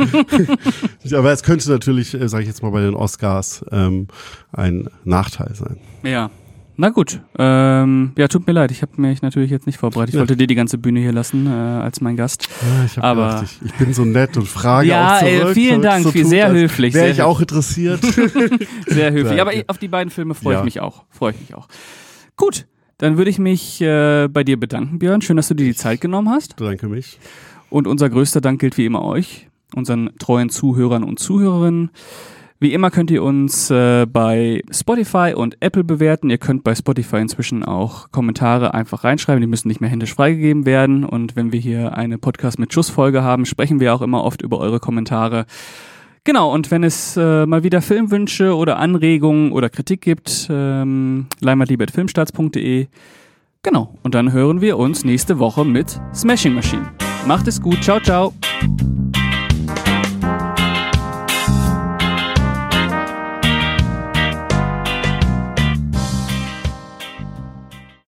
aber es könnte natürlich, äh, sage ich jetzt mal bei den Oscars, ähm, ein Nachteil sein. Ja, na gut. Ähm, ja, tut mir leid, ich habe mich natürlich jetzt nicht vorbereitet. Ich ja. wollte dir die ganze Bühne hier lassen äh, als mein Gast. Ja, ich hab aber gedacht, ich, ich bin so nett und frage ja, auch zurück. Ja, vielen Dank, so viel, tut, sehr höflich. Wäre sehr ich höflich. auch interessiert. Sehr höflich, ja, aber ja. auf die beiden Filme freue ja. ich mich auch. Freue ich mich auch. Gut, dann würde ich mich äh, bei dir bedanken, Björn. Schön, dass du dir die Zeit genommen hast. Danke mich. Und unser größter Dank gilt wie immer euch, unseren treuen Zuhörern und Zuhörerinnen. Wie immer könnt ihr uns äh, bei Spotify und Apple bewerten. Ihr könnt bei Spotify inzwischen auch Kommentare einfach reinschreiben. Die müssen nicht mehr händisch freigegeben werden. Und wenn wir hier eine Podcast mit Schussfolge haben, sprechen wir auch immer oft über eure Kommentare. Genau, und wenn es äh, mal wieder Filmwünsche oder Anregungen oder Kritik gibt, ähm, leimatliebe at filmstarts punkt de. Genau, und dann hören wir uns nächste Woche mit Smashing Machine. Macht es gut, ciao, ciao.